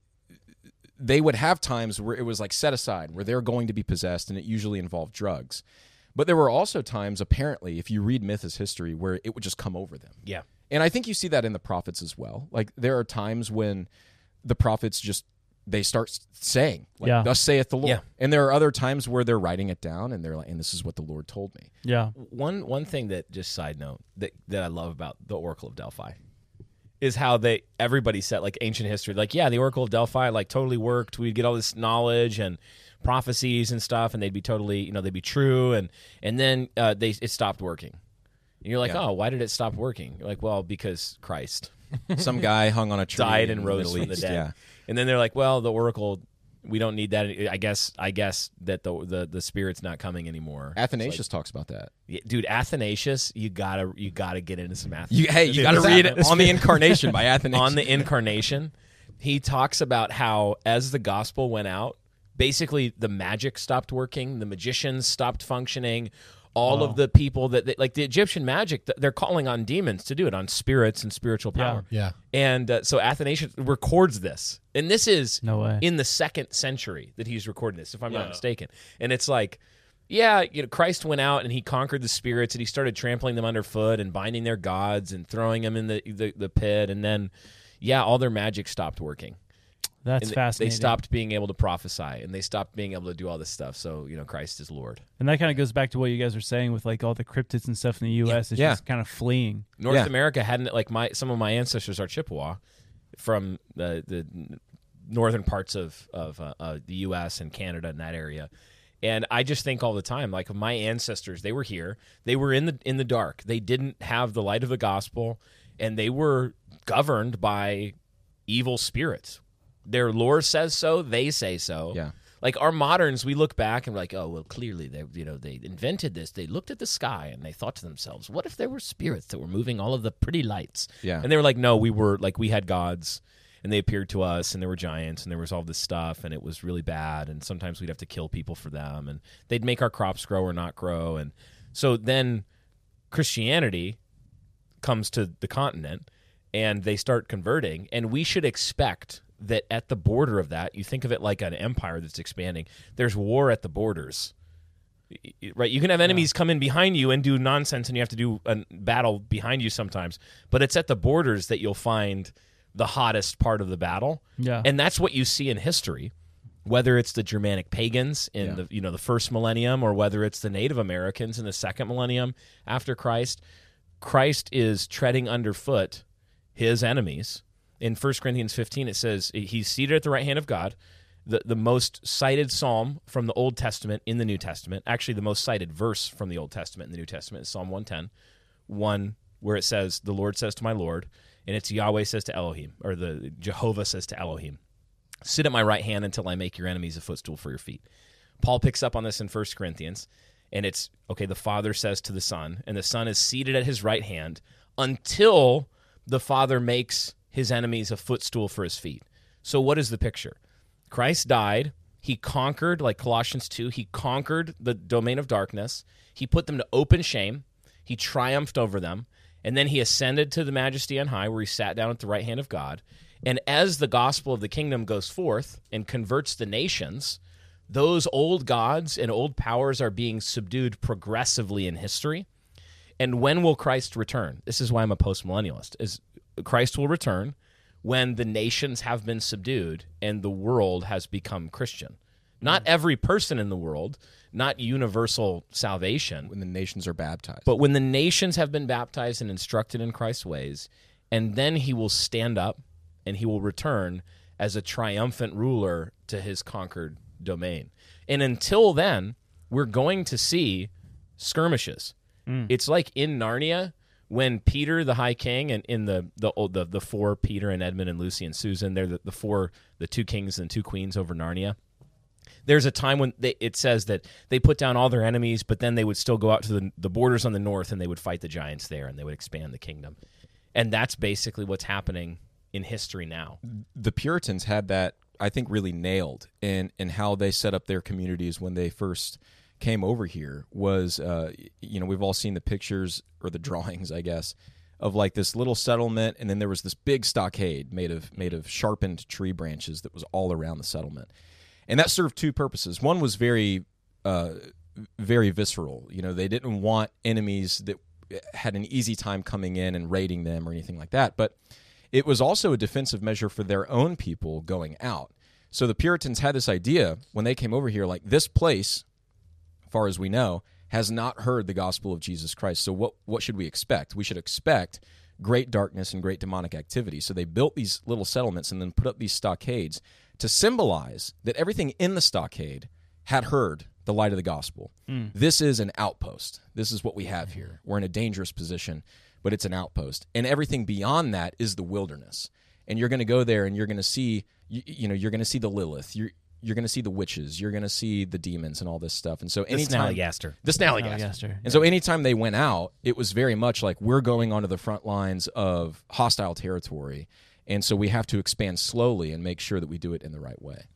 they would have times where it was like set aside where they're going to be possessed, and it usually involved drugs, but there were also times, apparently, if you read myth as history, where it would just come over them. Yeah. And I think you see that in the prophets as well. Like there are times when the prophets just they start saying, like, Yeah. "Thus saith the Lord." Yeah. And there are other times where they're writing it down and they're like, "And this is what the Lord told me." Yeah. One one thing that, just side note, that that I love about the Oracle of Delphi is how they everybody said, like, ancient history, like, yeah, the Oracle of Delphi like totally worked. We'd get all this knowledge and prophecies and stuff, and they'd be totally, you know, they'd be true, and and then uh, they it stopped working. And you're like, Yeah. oh, why did it stop working? You're like, well, because Christ Some guy hung on a tree, died in and the rose Middle from the East. dead. Yeah. And then they're like, well, the Oracle, we don't need that. I guess I guess that the the, the spirit's not coming anymore. Athanasius It's talks about that. like, dude, Athanasius, you gotta you gotta get into some Athanasius. You, hey, you got to read it on the Incarnation by Athanasius. On the Incarnation, he talks about how as the gospel went out, basically the magic stopped working, the magicians stopped functioning. All Oh. of the people that, that, like the Egyptian magic, th- they're calling on demons to do it, on spirits and spiritual power. Yeah. And uh, so Athanasius records this. And this is No way. in the second century that he's recording this, if I'm not mistaken. And it's like, yeah, you know, Christ went out and he conquered the spirits and he started trampling them underfoot and binding their gods and throwing them in the, the, the pit. And then, yeah, all their magic stopped working. That's And they- fascinating. They stopped being able to prophesy and they stopped being able to do all this stuff. So, you know, Christ is Lord. And that kind of goes back to what you guys were saying with like all the cryptids and stuff in the U S. It's Yeah. just kind of fleeing. North Yeah. America hadn't, like, my some of my ancestors are Chippewa from the the northern parts of of uh, uh, the U S and Canada and that area. And I just think all the time, like, my ancestors, they were here. They were in the in the dark. They didn't have the light of the gospel, and they were governed by evil spirits. Their lore says so. They say so. Yeah. Like our moderns, we look back and we're like, oh, well, clearly they, you know, they invented this. They looked at the sky and they thought to themselves, what if there were spirits that were moving all of the pretty lights? Yeah. And they were like, no, we were like, we had gods and they appeared to us and there were giants and there was all this stuff and it was really bad. And sometimes we'd have to kill people for them and they'd make our crops grow or not grow. And so then Christianity comes to the continent and they start converting, and we should expect that at the border of that, you think of it like an empire that's expanding. There's war at the borders, right? You can have enemies come in behind you and do nonsense, and you have to do a battle behind you sometimes. But it's at the borders that you'll find the hottest part of the battle, Yeah. and that's what you see in history. Whether it's the Germanic pagans in Yeah. the you know the first millennium, or whether it's the Native Americans in the second millennium after Christ, Christ is treading underfoot his enemies. In First Corinthians fifteen, it says he's seated at the right hand of God. the, the most cited psalm from the Old Testament in the New Testament, actually the most cited verse from the Old Testament in the New Testament is Psalm one ten, one where it says, the Lord says to my Lord, and it's Yahweh says to Elohim, or the Jehovah says to Elohim, sit at my right hand until I make your enemies a footstool for your feet. Paul picks up on this in First Corinthians, and it's, okay, the Father says to the Son, and the Son is seated at his right hand until the Father makes his enemies a footstool for his feet. So what is the picture? Christ died. He conquered, like Colossians two, he conquered the domain of darkness. He put them to open shame. He triumphed over them. And then he ascended to the majesty on high, where he sat down at the right hand of God. And as the gospel of the kingdom goes forth and converts the nations, those old gods and old powers are being subdued progressively in history. And when will Christ return? This is why I'm a postmillennialist. Is Christ will return when the nations have been subdued and the world has become Christian. Not every person in the world, not universal salvation. When the nations are baptized. But when the nations have been baptized and instructed in Christ's ways, and then he will stand up and he will return as a triumphant ruler to his conquered domain. And until then, we're going to see skirmishes. Mm. It's like in Narnia, when Peter, the High King, and in the the the, the four, Peter and Edmund and Lucy and Susan, they're the, the four, the two kings and two queens over Narnia. There's a time when they, it says that they put down all their enemies, but then they would still go out to the, the borders on the north and they would fight the giants there and they would expand the kingdom. And that's basically what's happening in history now. The Puritans had that, I think, really nailed in, in how they set up their communities when they first came over here. Was, uh, you know, we've all seen the pictures or the drawings, I guess, of like this little settlement, and then there was this big stockade made of made of sharpened tree branches that was all around the settlement. And that served two purposes. One was very, uh, very visceral. You know, they didn't want enemies that had an easy time coming in and raiding them or anything like that. But it was also a defensive measure for their own people going out. So the Puritans had this idea when they came over here, like, this place, as far as we know, has not heard the gospel of Jesus Christ. So what, what should we expect? We should expect great darkness and great demonic activity. So they built these little settlements and then put up these stockades to symbolize that everything in the stockade had heard the light of the gospel. Mm. This is an outpost. This is what we have here. We're in a dangerous position, but it's an outpost. And everything beyond that is the wilderness. And you're going to go there and you're going to see, you, you know, you're going to see the Lilith. You're, you're going to see the witches. You're going to see the demons and all this stuff. And so anytime... The Snallygaster. The Snallygaster. And so anytime they went out, it was very much like, we're going onto the front lines of hostile territory. And so we have to expand slowly and make sure that we do it in the right way.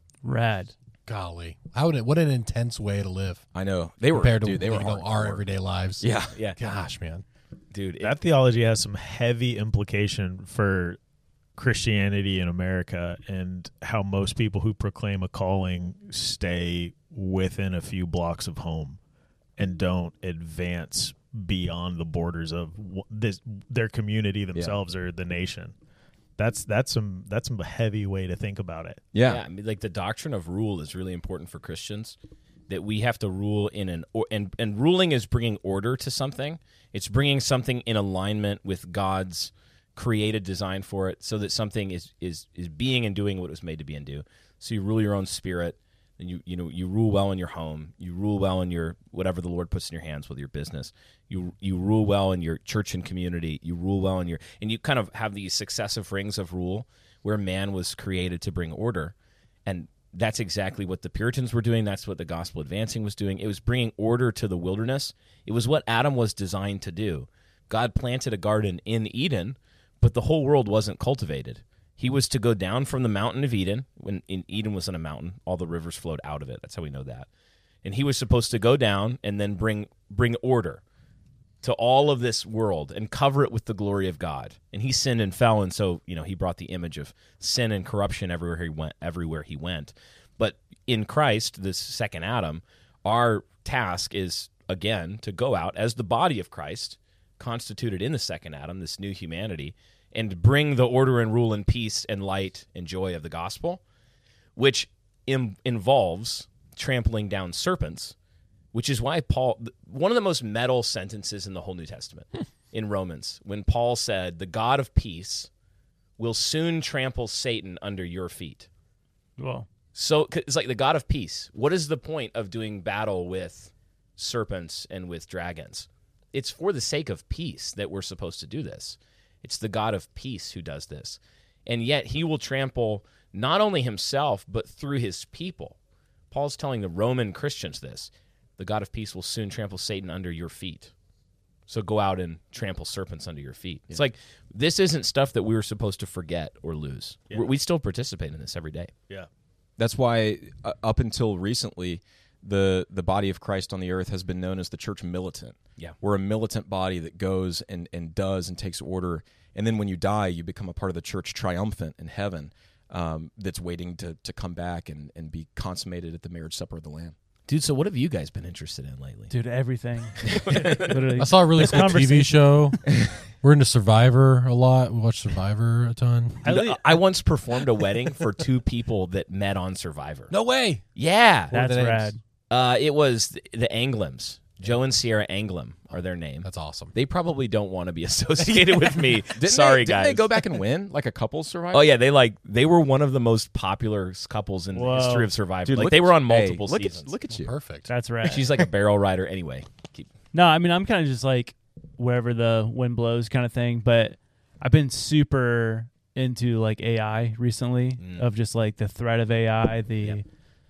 Rad. Golly, how would it, what an intense way to live. I know. They were, compared to dude, they were you know, our everyday lives. Yeah. Yeah. Gosh, man. Dude, that it, theology has some heavy implication for Christianity in America and how most people who proclaim a calling stay within a few blocks of home and don't advance beyond the borders of this their community themselves yeah. or the nation. That's that's some that's some heavy way to think about it. Yeah. yeah I mean, like the doctrine of rule is really important for Christians. That we have to rule in an or, and and ruling is bringing order to something. It's bringing something in alignment with God's created design for it, so that something is is is being and doing what it was made to be and do. So you rule your own spirit, and you you know you rule well in your home. You rule well in your whatever the Lord puts in your hands with your business. You you rule well in your church and community. You rule well in your and you kind of have these successive rings of rule where man was created to bring order, and that's exactly what the Puritans were doing. That's what the gospel advancing was doing. It was bringing order to the wilderness. It was what Adam was designed to do. God planted a garden in Eden, but the whole world wasn't cultivated. He was to go down from the mountain of Eden. When in Eden was in a mountain, all the rivers flowed out of it. That's how we know that. And he was supposed to go down and then bring bring order to all of this world and cover it with the glory of God. And he sinned and fell, and so, you know, he brought the image of sin and corruption everywhere he went. Everywhere he went. But in Christ, this second Adam, our task is, again, to go out as the body of Christ, constituted in the second Adam, this new humanity, and bring the order and rule and peace and light and joy of the gospel, which im- involves trampling down serpents, which is why Paul, one of the most metal sentences in the whole New Testament, in Romans, when Paul said, the God of peace will soon trample Satan under your feet. Well, So 'cause it's like the God of peace. What is the point of doing battle with serpents and with dragons? It's for the sake of peace that we're supposed to do this. It's the God of peace who does this. And yet he will trample not only himself, but through his people. Paul's telling the Roman Christians this. The God of peace will soon trample Satan under your feet. So go out and trample serpents under your feet. It's like, this isn't stuff that we were supposed to forget or lose. Yeah. We still participate in this every day. Yeah. That's why uh, up until recently, the the body of Christ on the earth has been known as the church militant. Yeah. We're a militant body that goes and, and does and takes order. And then when you die, you become a part of the church triumphant in heaven um, that's waiting to, to come back and, and be consummated at the marriage supper of the Lamb. Dude, so what have you guys been interested in lately? Dude, everything. Literally. I saw a really This cool T V conversation- show. We're into Survivor a lot. We watch Survivor a ton. Dude, I once performed a wedding for two people that met on Survivor. No way. Yeah. That's the names? rad. Uh, it was the, the Anglems. Joe and Sierra Anglem are their name. That's awesome. They probably don't want to be associated with me. Didn't Sorry, they, didn't guys. they go back and win like a couple Survivor? Oh yeah, they like they were one of the most popular couples in Whoa. the history of Survivor. Dude, like look they at were on you. multiple Hey, look seasons. At, look at you. Perfect. That's rad. She's like a barrel rider. Anyway, keep. No, I mean I'm kind of just like wherever the wind blows kind of thing, but I've been super into like A I recently Mm. of just like the threat of A I, the Yep.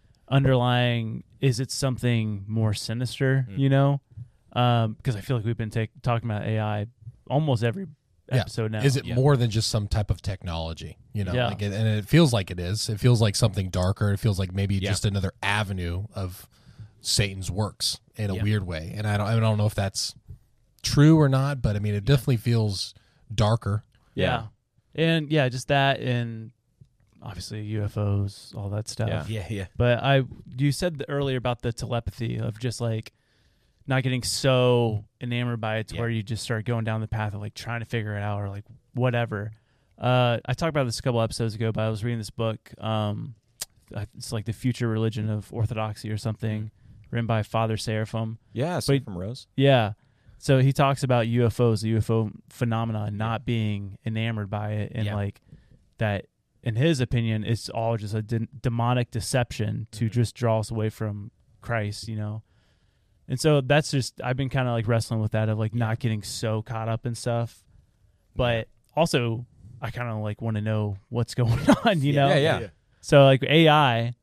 underlying is it something more sinister, Mm. you know? Um, because I feel like we've been take, talking about A I almost every Yeah. episode now. Is it Yeah. more than just some type of technology? You know, Yeah. like it, and it feels like it is. It feels like something darker. It feels like maybe Yeah. just another avenue of Satan's works in a Yeah. weird way. And I don't, I don't know if that's true or not, but I mean, it definitely feels darker. Yeah. And yeah, just that and obviously U F Os, all that stuff. Yeah. Yeah, yeah. But I you said the, earlier about the telepathy of just like not getting so enamored by it to Yeah. where you just start going down the path of like trying to figure it out or like whatever. Uh, I talked about this a couple episodes ago, but I was reading this book. Um, it's like the future religion of orthodoxy or something, written by Father Seraphim. Yeah, But- from Rose. Yeah. So he talks about U F Os, the U F O phenomenon, not being enamored by it, and Yeah. like that. In his opinion, it's all just a de- demonic deception to Mm-hmm. just draw us away from Christ, you know. And so that's just I've been kind of like wrestling with that of like not getting so caught up in stuff, but also I kind of like want to know what's going on, you know. Yeah, yeah. So like A I,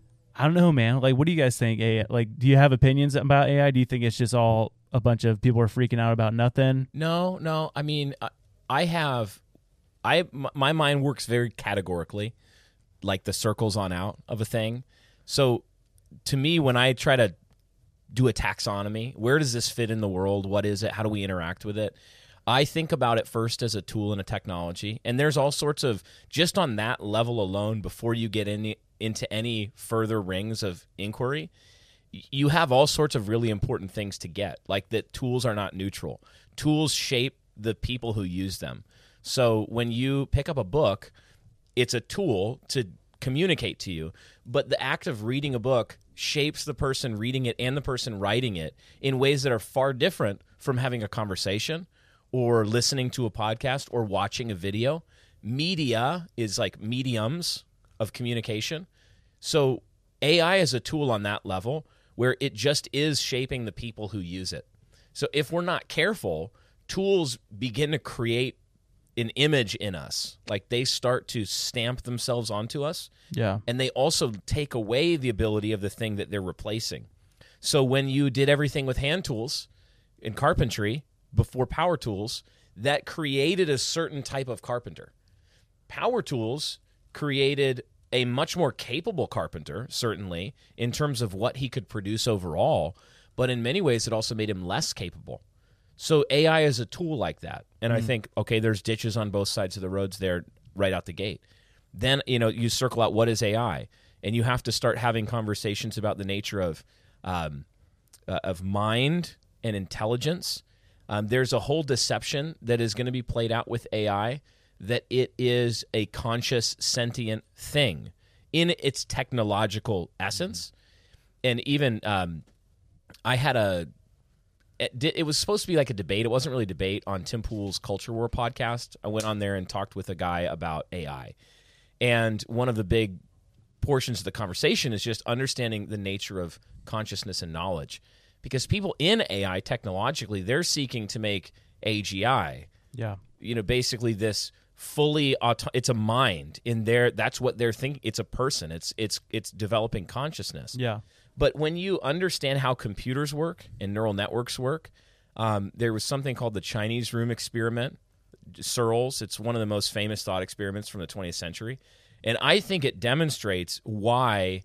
I don't know, man. Like, what do you guys think? A I, like, do you have opinions about A I? Do you think it's just all a bunch of people are freaking out about nothing? No, no. I mean, I, I have, I m- my mind works very categorically, like the circles on out of a thing. So, to me, when I try to do a taxonomy, where does this fit in the world? What is it? How do we interact with it? I think about it first as a tool and a technology, and there's all sorts of just on that level alone. Before you get any into any further rings of inquiry, you have all sorts of really important things to get, like that tools are not neutral. Tools shape the people who use them. So when you pick up a book, it's a tool to communicate to you, but the act of reading a book shapes the person reading it and the person writing it in ways that are far different from having a conversation or listening to a podcast or watching a video. Media is like mediums of communication. So A I is a tool on that level where it just is shaping the people who use it. So if we're not careful, tools begin to create an image in us. Like they start to stamp themselves onto us. Yeah. And they also take away the ability of the thing that they're replacing. So when you did everything with hand tools in carpentry before power tools, that created a certain type of carpenter. Power tools created a much more capable carpenter, certainly, in terms of what he could produce overall, but in many ways it also made him less capable. So A I is a tool like that. And I think, okay, there's ditches on both sides of the roads there right out the gate. Then, you know, you circle out what is A I, and you have to start having conversations about the nature of um, uh, of mind and intelligence. Um, there's a whole deception that is going to be played out with A I that it is a conscious, sentient thing in its technological essence. And even um, I had a, it, it was supposed to be like a debate. It wasn't really a debate on Tim Pool's Culture War podcast. I went on there and talked with a guy about A I. And one of the big portions of the conversation is just understanding the nature of consciousness and knowledge. Because people in A I technologically, they're seeking to make A G I. Yeah. You know, basically this fully auto- it's a mind in there. That's what they're thinking. It's a person. It's it's it's developing consciousness. Yeah. But when you understand how computers work and neural networks work, um, there was something called the Chinese room experiment, Searles. It's one of the most famous thought experiments from the twentieth century. And I think it demonstrates why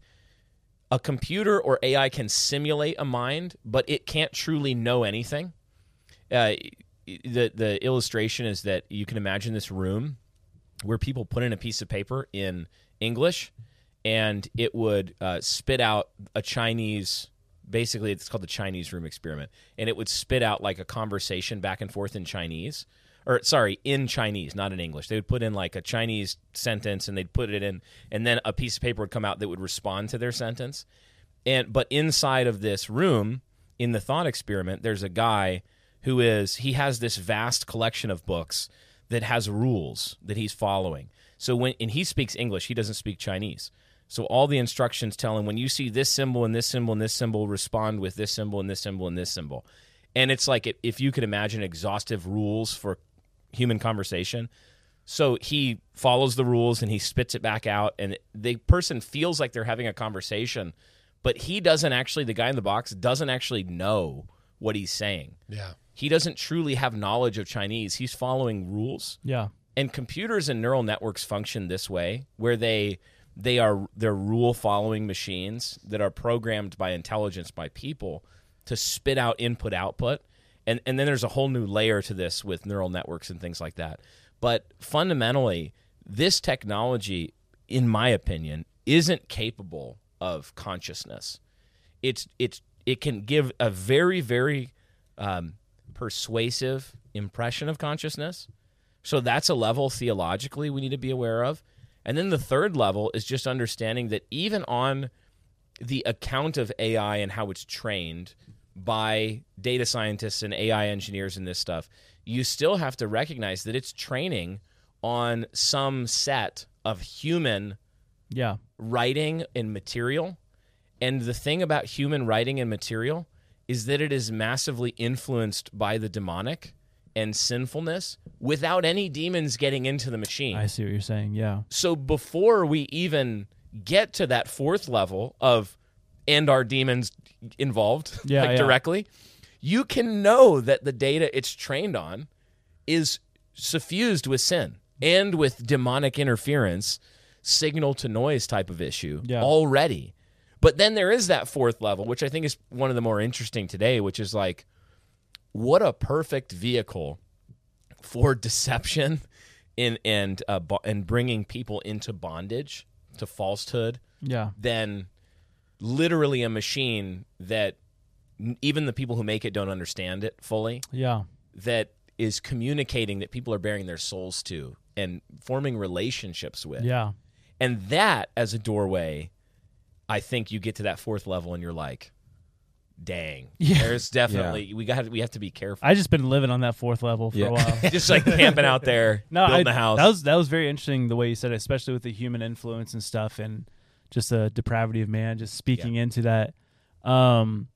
a computer or A I can simulate a mind, but it can't truly know anything. Uh, the the illustration is that you can imagine this room where people put in a piece of paper in English, and it would uh, spit out a Chinese, basically it's called the Chinese room experiment, and it would spit out like a conversation back and forth in Chinese, or sorry, in Chinese, not in English. They would put in like a Chinese sentence, and they'd put it in, and then a piece of paper would come out that would respond to their sentence. And but inside of this room, in the thought experiment, there's a guy who is, he has this vast collection of books that has rules that he's following. So when, and he speaks English, he doesn't speak Chinese. So all the instructions tell him, when you see this symbol and this symbol and this symbol, respond with this symbol and this symbol and this symbol. And it's like, if you could imagine exhaustive rules for human conversation. So he follows the rules and he spits it back out, and the person feels like they're having a conversation, but he doesn't actually, the guy in the box doesn't actually know what he's saying. Yeah. He doesn't truly have knowledge of Chinese. He's following rules. Yeah. And computers and neural networks function this way, where they they are they're rule following machines that are programmed by intelligence, by people, to spit out input output. And and then there's a whole new layer to this with neural networks and things like that. But fundamentally, this technology, in my opinion, isn't capable of consciousness. It's it's it can give a very, very um, persuasive impression of consciousness. So that's a level theologically we need to be aware of. And then the third level is just understanding that even on the account of A I and how it's trained by data scientists and A I engineers and this stuff, you still have to recognize that it's training on some set of human yeah. writing and material. And the thing about human writing and material is that it is massively influenced by the demonic and sinfulness without any demons getting into the machine. I see what you're saying, yeah. So before we even get to that fourth level of, and are demons involved yeah, like yeah. directly, you can know that the data it's trained on is suffused with sin and with demonic interference, signal to noise type of issue yeah. already. But then there is that fourth level, which I think is one of the more interesting today, which is like, what a perfect vehicle for deception and and uh, bo- and bringing people into bondage, to falsehood. Yeah. Than literally a machine that n- even the people who make it don't understand it fully. Yeah. That is communicating that people are bearing their souls to and forming relationships with. Yeah. And that, as a doorway, I think you get to that fourth level and you're like, dang. Yeah. There's definitely Yeah. we got we have to be careful. I just been living on that fourth level for Yeah. a while. Just like camping out there, no, building I, a house. That was that was very interesting the way you said it, especially with the human influence and stuff, and just the depravity of man. Just speaking yeah. into that, um,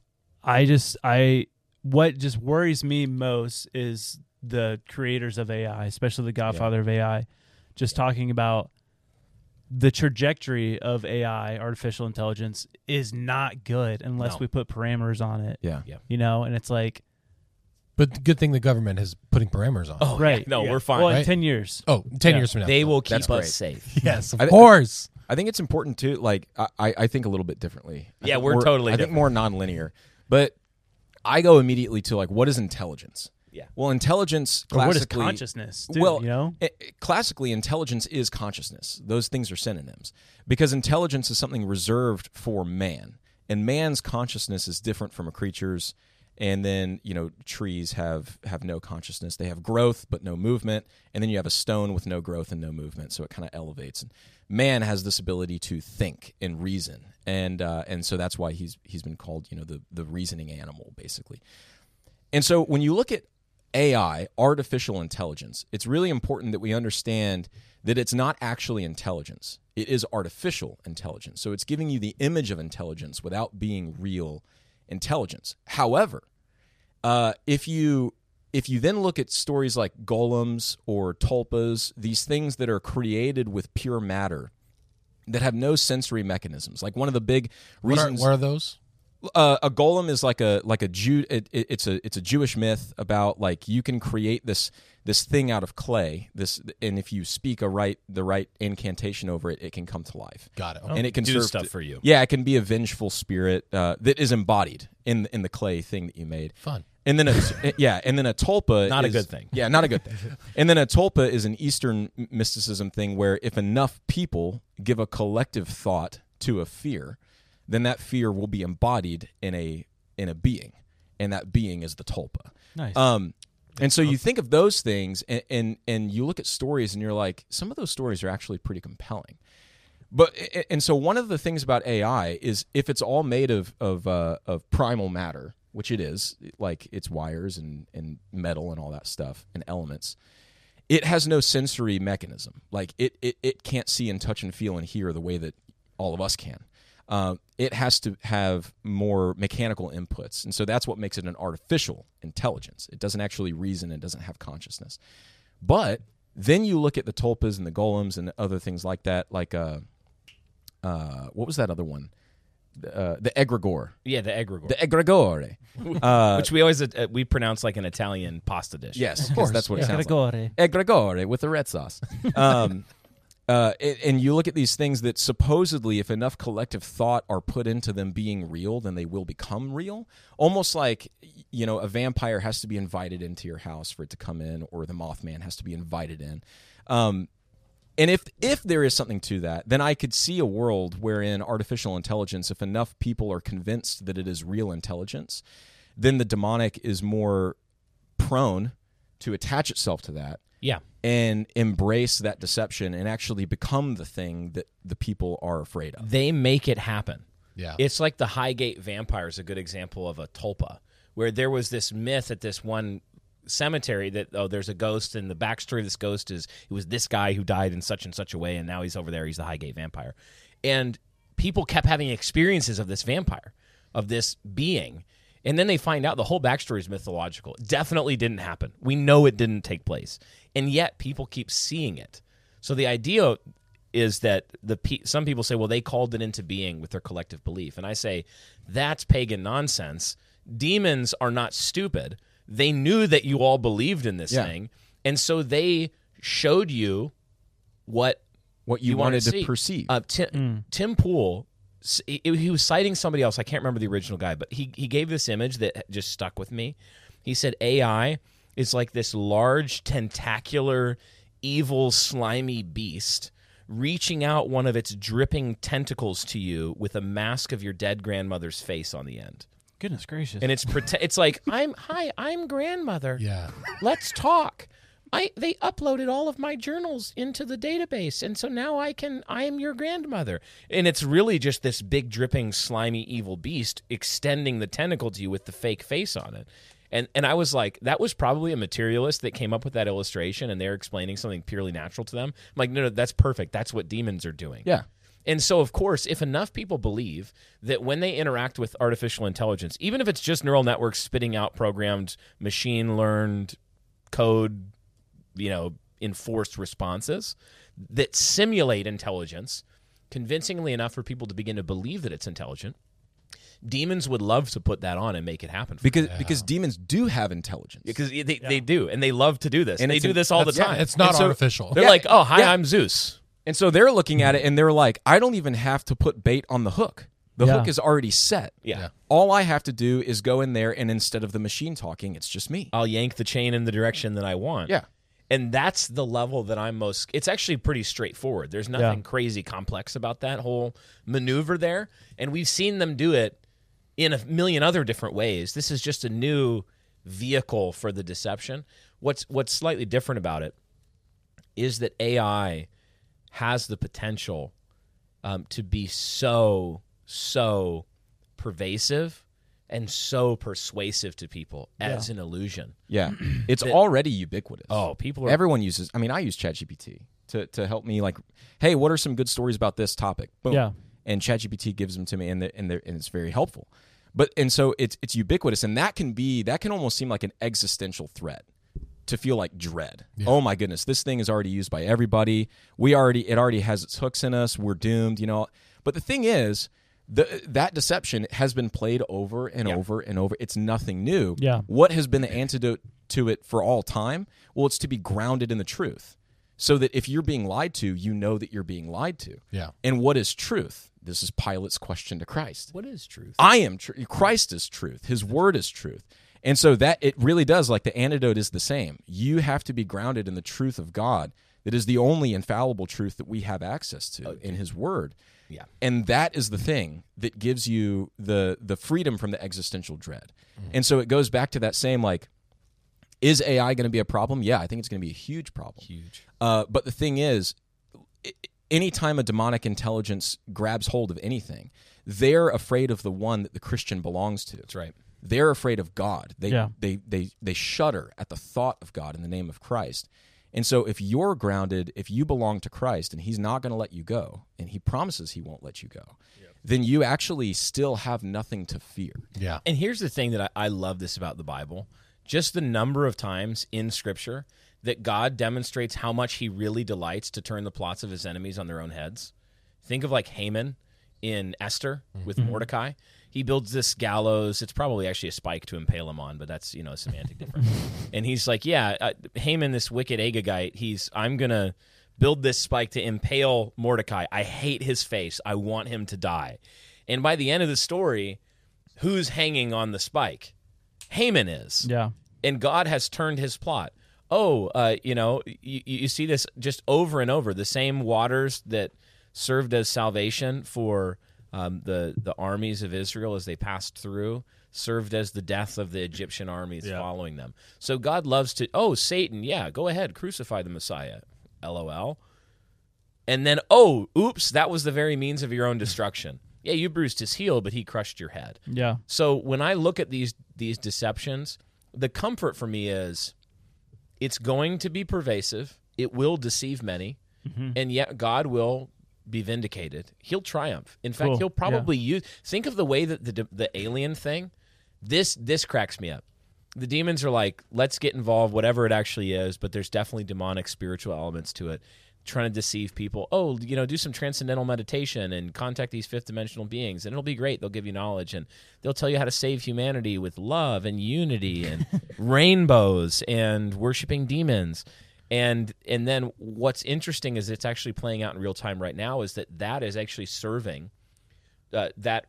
I just I what just worries me most is the creators of A I, especially the Godfather yeah. of A I, just yeah. talking about the trajectory of A I, artificial intelligence, is not good unless no. we put parameters on it. Yeah. yeah. You know, and it's like, but the good thing the government is putting parameters on. Oh, right. Yeah. No, yeah. we're fine. Well, in right? ten years. Oh, ten yeah. years from now. They will keep That's us great. safe. Yes, of I th- course. I think it's important too. Like I, I think a little bit differently. I Yeah, think we're more, totally I different. think more nonlinear. But I go immediately to like, what is intelligence? Yeah. Well, intelligence Or what is classically. consciousness? Too, well, you know, it, it- classically, intelligence is consciousness. Those things are synonyms because intelligence is something reserved for man, and man's consciousness is different from a creature's. And then, you know, trees have, have no consciousness. They have growth but no movement. And then you have a stone with no growth and no movement, so it kind of elevates. And man has this ability to think and reason, and uh, and so that's why he's he's been called, you know, the the reasoning animal, basically. And so when you look at A I, artificial intelligence, it's really important that we understand that it's not actually intelligence. It is artificial intelligence. So it's giving you the image of intelligence without being real intelligence. However, uh, if you if you then look at stories like golems or tulpas, these things that are created with pure matter that have no sensory mechanisms, like one of the big reasons. What are, what are those? Uh, a golem is like a like a Jew. It, it, it's a it's a Jewish myth about like you can create this this thing out of clay. This and if you speak a right the right incantation over it, it can come to life. Got it. Okay. And it can do serve stuff to, for you. Yeah, it can be a vengeful spirit uh, that is embodied in in the clay thing that you made. Fun. And then a yeah, and then a tulpa Not a is, good thing. Yeah, not a good thing. And then a tulpa is an Eastern mysticism thing where if enough people give a collective thought to a fear, then that fear will be embodied in a in a being, and that being is the tulpa. Nice. Um, and so you think of those things, and, and and you look at stories, and you're like, some of those stories are actually pretty compelling. But and so one of the things about A I is if it's all made of of uh, of primal matter, which it is, like it's wires and and metal and all that stuff and elements. It has no sensory mechanism. Like it it it can't see and touch and feel and hear the way that all of us can. Uh, it has to have more mechanical inputs. And so that's what makes it an artificial intelligence. It doesn't actually reason. It doesn't have consciousness. But then you look at the tulpas and the golems and other things like that, like, uh, uh, what was that other one? Uh, the egregore. Yeah, the egregore. The egregore. Uh, Which we always uh, we pronounce like an Italian pasta dish. Yes, of course. That's what it sounds Egregore. like. Egregore with the red sauce. Um Uh, and you look at these things that supposedly, if enough collective thought are put into them being real, then they will become real. Almost like, you know, a vampire has to be invited into your house for it to come in, or the Mothman has to be invited in. Um, and if if there is something to that, then I could see a world wherein artificial intelligence, if enough people are convinced that it is real intelligence, then the demonic is more prone to attach itself to that. Yeah. And embrace that deception and actually become the thing that the people are afraid of. They make it happen. Yeah. It's like the Highgate Vampire is a good example of a tulpa, where there was this myth at this one cemetery that, oh, there's a ghost, and the backstory of this ghost is it was this guy who died in such and such a way, and now he's over there, he's the Highgate Vampire. And people kept having experiences of this vampire, of this being. And then they find out the whole backstory is mythological. It definitely didn't happen. We know it didn't take place. And yet people keep seeing it. So the idea is that the some people say, well, they called it into being with their collective belief. And I say, that's pagan nonsense. Demons are not stupid. They knew that you all believed in this Yeah. thing. And so they showed you what, what you, you wanted to, to see. perceive. Uh, Tim, Mm. Tim Pool, he he was citing somebody else. I can't remember the original guy, but he, he gave this image that just stuck with me. He said A I is like this large, tentacular, evil, slimy beast reaching out one of its dripping tentacles to you with a mask of your dead grandmother's face on the end. Goodness gracious. And it's prete- it's like, I'm hi, I'm grandmother. Yeah. Let's talk. I they uploaded all of my journals into the database, and so now I can I am your grandmother. And it's really just this big dripping slimy evil beast extending the tentacle to you with the fake face on it. And and I was like, that was probably a materialist that came up with that illustration, and they're explaining something purely natural to them. I'm like, no, no, that's perfect. That's what demons are doing. Yeah. And so, of course, if enough people believe that when they interact with artificial intelligence, even if it's just neural networks spitting out programmed, machine-learned code, you know, enforced responses that simulate intelligence, convincingly enough for people to begin to believe that it's intelligent, demons would love to put that on and make it happen. For because them. because demons do have intelligence. Because they, they do, and they love to do this. And And they it's do in- this all the that's- time. yeah, it's not And so artificial. They're Yeah, like, oh, hi, yeah. I'm Zeus. And so they're looking at it and they're like, I don't even have to put bait on the hook. The Yeah. hook is already set. Yeah. Yeah. All I have to do is go in there, and instead of the machine talking, it's just me. I'll yank the chain in the direction that I want. Yeah. And that's the level that I'm most... It's actually pretty straightforward. There's nothing Yeah. crazy complex about that whole maneuver there. And we've seen them do it in a million other different ways. This is just a new vehicle for the deception. What's What's slightly different about it is that A I has the potential um, to be so, so pervasive and so persuasive to people as Yeah. an illusion. Yeah. It's That- already ubiquitous. Oh, people are... Everyone uses, I mean, I use ChatGPT to to help me. Like, hey, what are some good stories about this topic? Boom. Yeah. And ChatGPT gives them to me, and, and, and it's very helpful. But and so it's it's ubiquitous, and that can be that can almost seem like an existential threat to feel like dread. Yeah. Oh my goodness, this thing is already used by everybody. We already it already has its hooks in us. We're doomed, you know. But the thing is, the that deception has been played over and yeah. over and over. It's nothing new. Yeah. What has been the antidote to it for all time? Well, it's to be grounded in the truth. So that if you're being lied to, you know that you're being lied to. Yeah. And what is truth? This is Pilate's question to Christ. What is truth? I am truth. Christ is truth. His word is truth. And so that it really does, like the antidote is the same. You have to be grounded in the truth of God. That is the only infallible truth that we have access to oh, in his word. Yeah. And that is the thing that gives you the the freedom from the existential dread. Mm-hmm. And so it goes back to that same, like, is A I going to be a problem? Yeah, I think it's going to be a huge problem. Huge. Uh, but the thing is, anytime a demonic intelligence grabs hold of anything, they're afraid of the one that the Christian belongs to. That's right. They're afraid of God. They, yeah. they, they, they shudder at the thought of God in the name of Christ. And so if you're grounded, if you belong to Christ and he's not going to let you go, and he promises he won't let you go, yep. then you actually still have nothing to fear. Yeah. And here's the thing that I, I love this about the Bible. Just the number of times in Scripture that God demonstrates how much he really delights to turn the plots of his enemies on their own heads. Think of like Haman in Esther with mm-hmm. Mordecai. He builds this gallows. It's probably actually a spike to impale him on, but that's, you know, a semantic difference. And he's like, yeah, uh, Haman, this wicked Agagite, he's, I'm going to build this spike to impale Mordecai. I hate his face. I want him to die. And by the end of the story, who's hanging on the spike? Haman is. Yeah. And God has turned his plot. Oh, uh, you know, you, you see this just over and over. The same waters that served as salvation for um, the, the armies of Israel as they passed through served as the death of the Egyptian armies yeah. following them. So God loves to, oh, Satan, yeah, go ahead, crucify the Messiah, LOL. And then, oh, oops, that was the very means of your own destruction. Yeah, you bruised his heel, but he crushed your head. Yeah. So when I look at these these deceptions, the comfort for me is it's going to be pervasive. It will deceive many, mm-hmm. and yet God will be vindicated. He'll triumph. In fact, cool. he'll probably yeah. use. Think of the way that the the alien thing. This this cracks me up. The demons are like, let's get involved, whatever it actually is, but there's definitely demonic spiritual elements to it. Trying to deceive people. Oh, you know, do some transcendental meditation and contact these fifth dimensional beings, and it'll be great. They'll give you knowledge, and they'll tell you how to save humanity with love and unity and rainbows and worshiping demons. And and then what's interesting is it's actually playing out in real time right now is that that is actually serving uh, that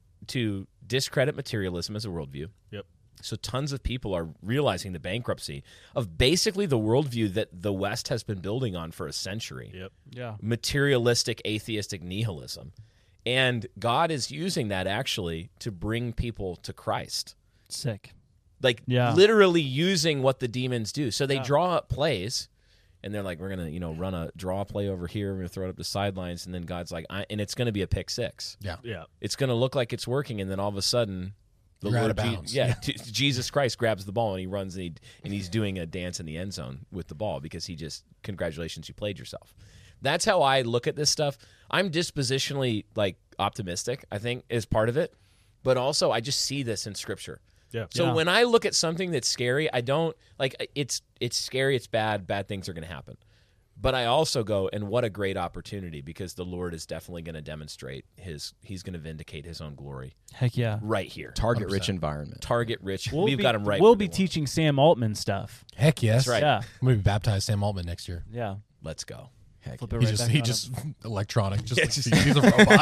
to discredit materialism as a worldview. Yep. So tons of people are realizing the bankruptcy of basically the worldview that the West has been building on for a century. Yep. Yeah. Materialistic, atheistic nihilism. And God is using that actually to bring people to Christ. Sick. Like yeah. literally using what the demons do. So they yeah. draw up plays, and they're like, we're going to, you know, run a draw play over here. We're going to throw it up the sidelines. And then God's like, I, and it's going to be a pick six. Yeah. Yeah. It's going to look like it's working. And then all of a sudden, the You're Lord out of bounds. Je- yeah, t- Jesus Christ grabs the ball and he runs and, he, and he's doing a dance in the end zone with the ball because he just, congratulations, you played yourself. That's how I look at this stuff. I'm dispositionally like optimistic, I think, is part of it. But also I just see this in Scripture. Yeah. So Yeah. when I look at something that's scary, I don't, like, it's it's scary, it's bad, bad things are going to happen. But I also go, and what a great opportunity, because the Lord is definitely going to demonstrate his, he's going to vindicate his own glory. Heck yeah. Right here. Target rich environment. Target rich. We'll We've be, got him right. We'll where be we want. teaching Sam Altman stuff. Heck yes. That's right. Yeah. I'm going to be baptized Sam Altman next year. Yeah. Let's go. Heck Flip yeah. it He right just, back he on just him. electronic. Just Yeah, like, just- he's a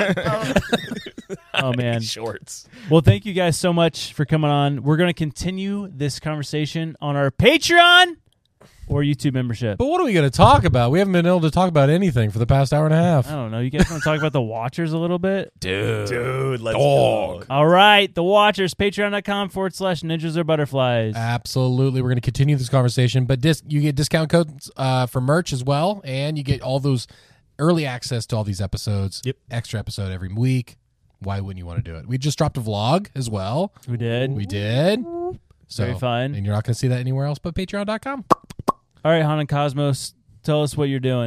robot. Oh, man. Shorts. Well, thank you guys so much for coming on. We're going to continue this conversation on our Patreon or YouTube membership. But what are we going to talk about? We haven't been able to talk about anything for the past hour and a half. I don't know. You guys want to talk about the Watchers a little bit? Dude. Dude, let's Dog. go. All right. The Watchers, patreon.com forward slash ninjas or butterflies. Absolutely. We're going to continue this conversation, but dis- you get discount codes uh, for merch as well, and you get all those early access to all these episodes. Yep. Extra episode every week. Why wouldn't you want to do it? We just dropped a vlog as well. We did. We did. So, Very fun. And you're not going to see that anywhere else but patreon dot com. All right, Han and Cosmos, tell us what you're doing.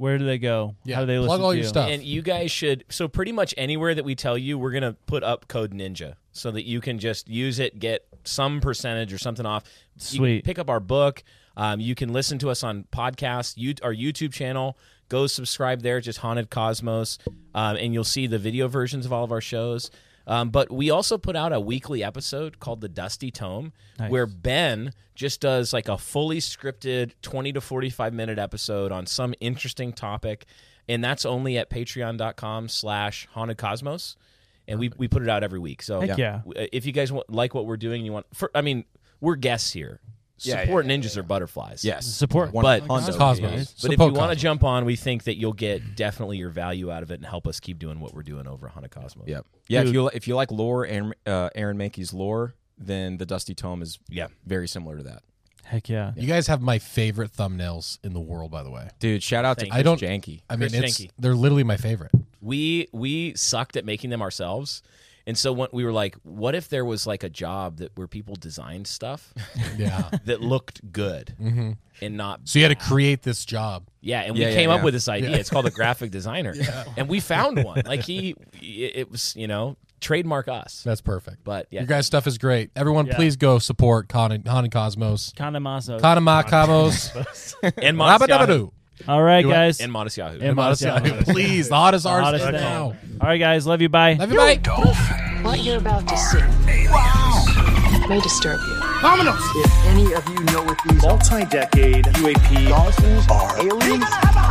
Where do they go? Yeah, How do they plug listen all to your you? stuff. And you guys should, so pretty much anywhere that we tell you, we're going to put up Code Ninja so that you can just use it, get some percentage or something off. You can Sweet. pick up our book. Um, you can listen to us on podcasts, you, our YouTube channel. Go subscribe there, just Haunted Cosmos, um, and you'll see the video versions of all of our shows. Um, but we also put out a weekly episode called The Dusty Tome, Nice. where Ben just does like a fully scripted twenty to forty-five minute episode on some interesting topic. And that's only at patreon.com slash haunted cosmos. And we, we put it out every week. So Heck yeah. w- if you guys want, like what we're doing, you want, for, I mean, we're guests here. Yeah, Support yeah, ninjas or butterflies. Yes. Support. But, Cosmos. but Support if you want to Cosmos. jump on, we think that you'll get definitely your value out of it and help us keep doing what we're doing over at Haunted Cosmos. Yep. Yeah. If Dude. you if you like lore, Aaron, uh, Aaron Mankey's lore, then the Dusty Tome is Yeah. very similar to that. Heck yeah. You guys have my favorite thumbnails in the world, by the way. Dude, shout out to Thank Chris I don't- Janke. I mean, Chris it's Janke. they're literally my favorite. We we sucked at making them ourselves. And so when we were like, what if there was like a job that where people designed stuff Yeah. that looked good Mhm. and not So you had to create this job. Yeah, and Yeah, we yeah, came up yeah. with this idea. Yeah. It's called a graphic designer. And we found one. Like he it it was, you know, trademark us. That's perfect. But yeah. Your guys' stuff is great. Everyone, Yeah. please go support Haunted, Haunted Cosmos. Condamaso. Kanama Cosmos. and Modest Yahoo. Rabadabadoo. All right, Do it. guys. And Modest Yahoo. And Modest Yahoo. Please, the hottest The artist hottest right thing. now. All right, guys. Love you. Bye. Love you, bye. What you're about to see may disturb you. If any of you know what these multi-decade U A P dolphins are, aliens,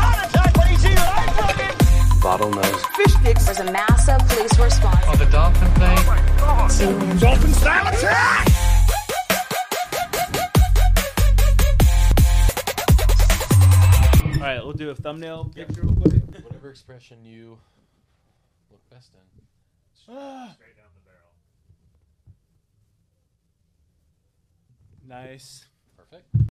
Bottlenose. Fish sticks. There's a massive police response. Oh, the dolphin thing. Oh dolphin style attack! All right, we'll do a thumbnail picture real quick. Whatever expression you look best in. Straight down the barrel. Nice. Perfect.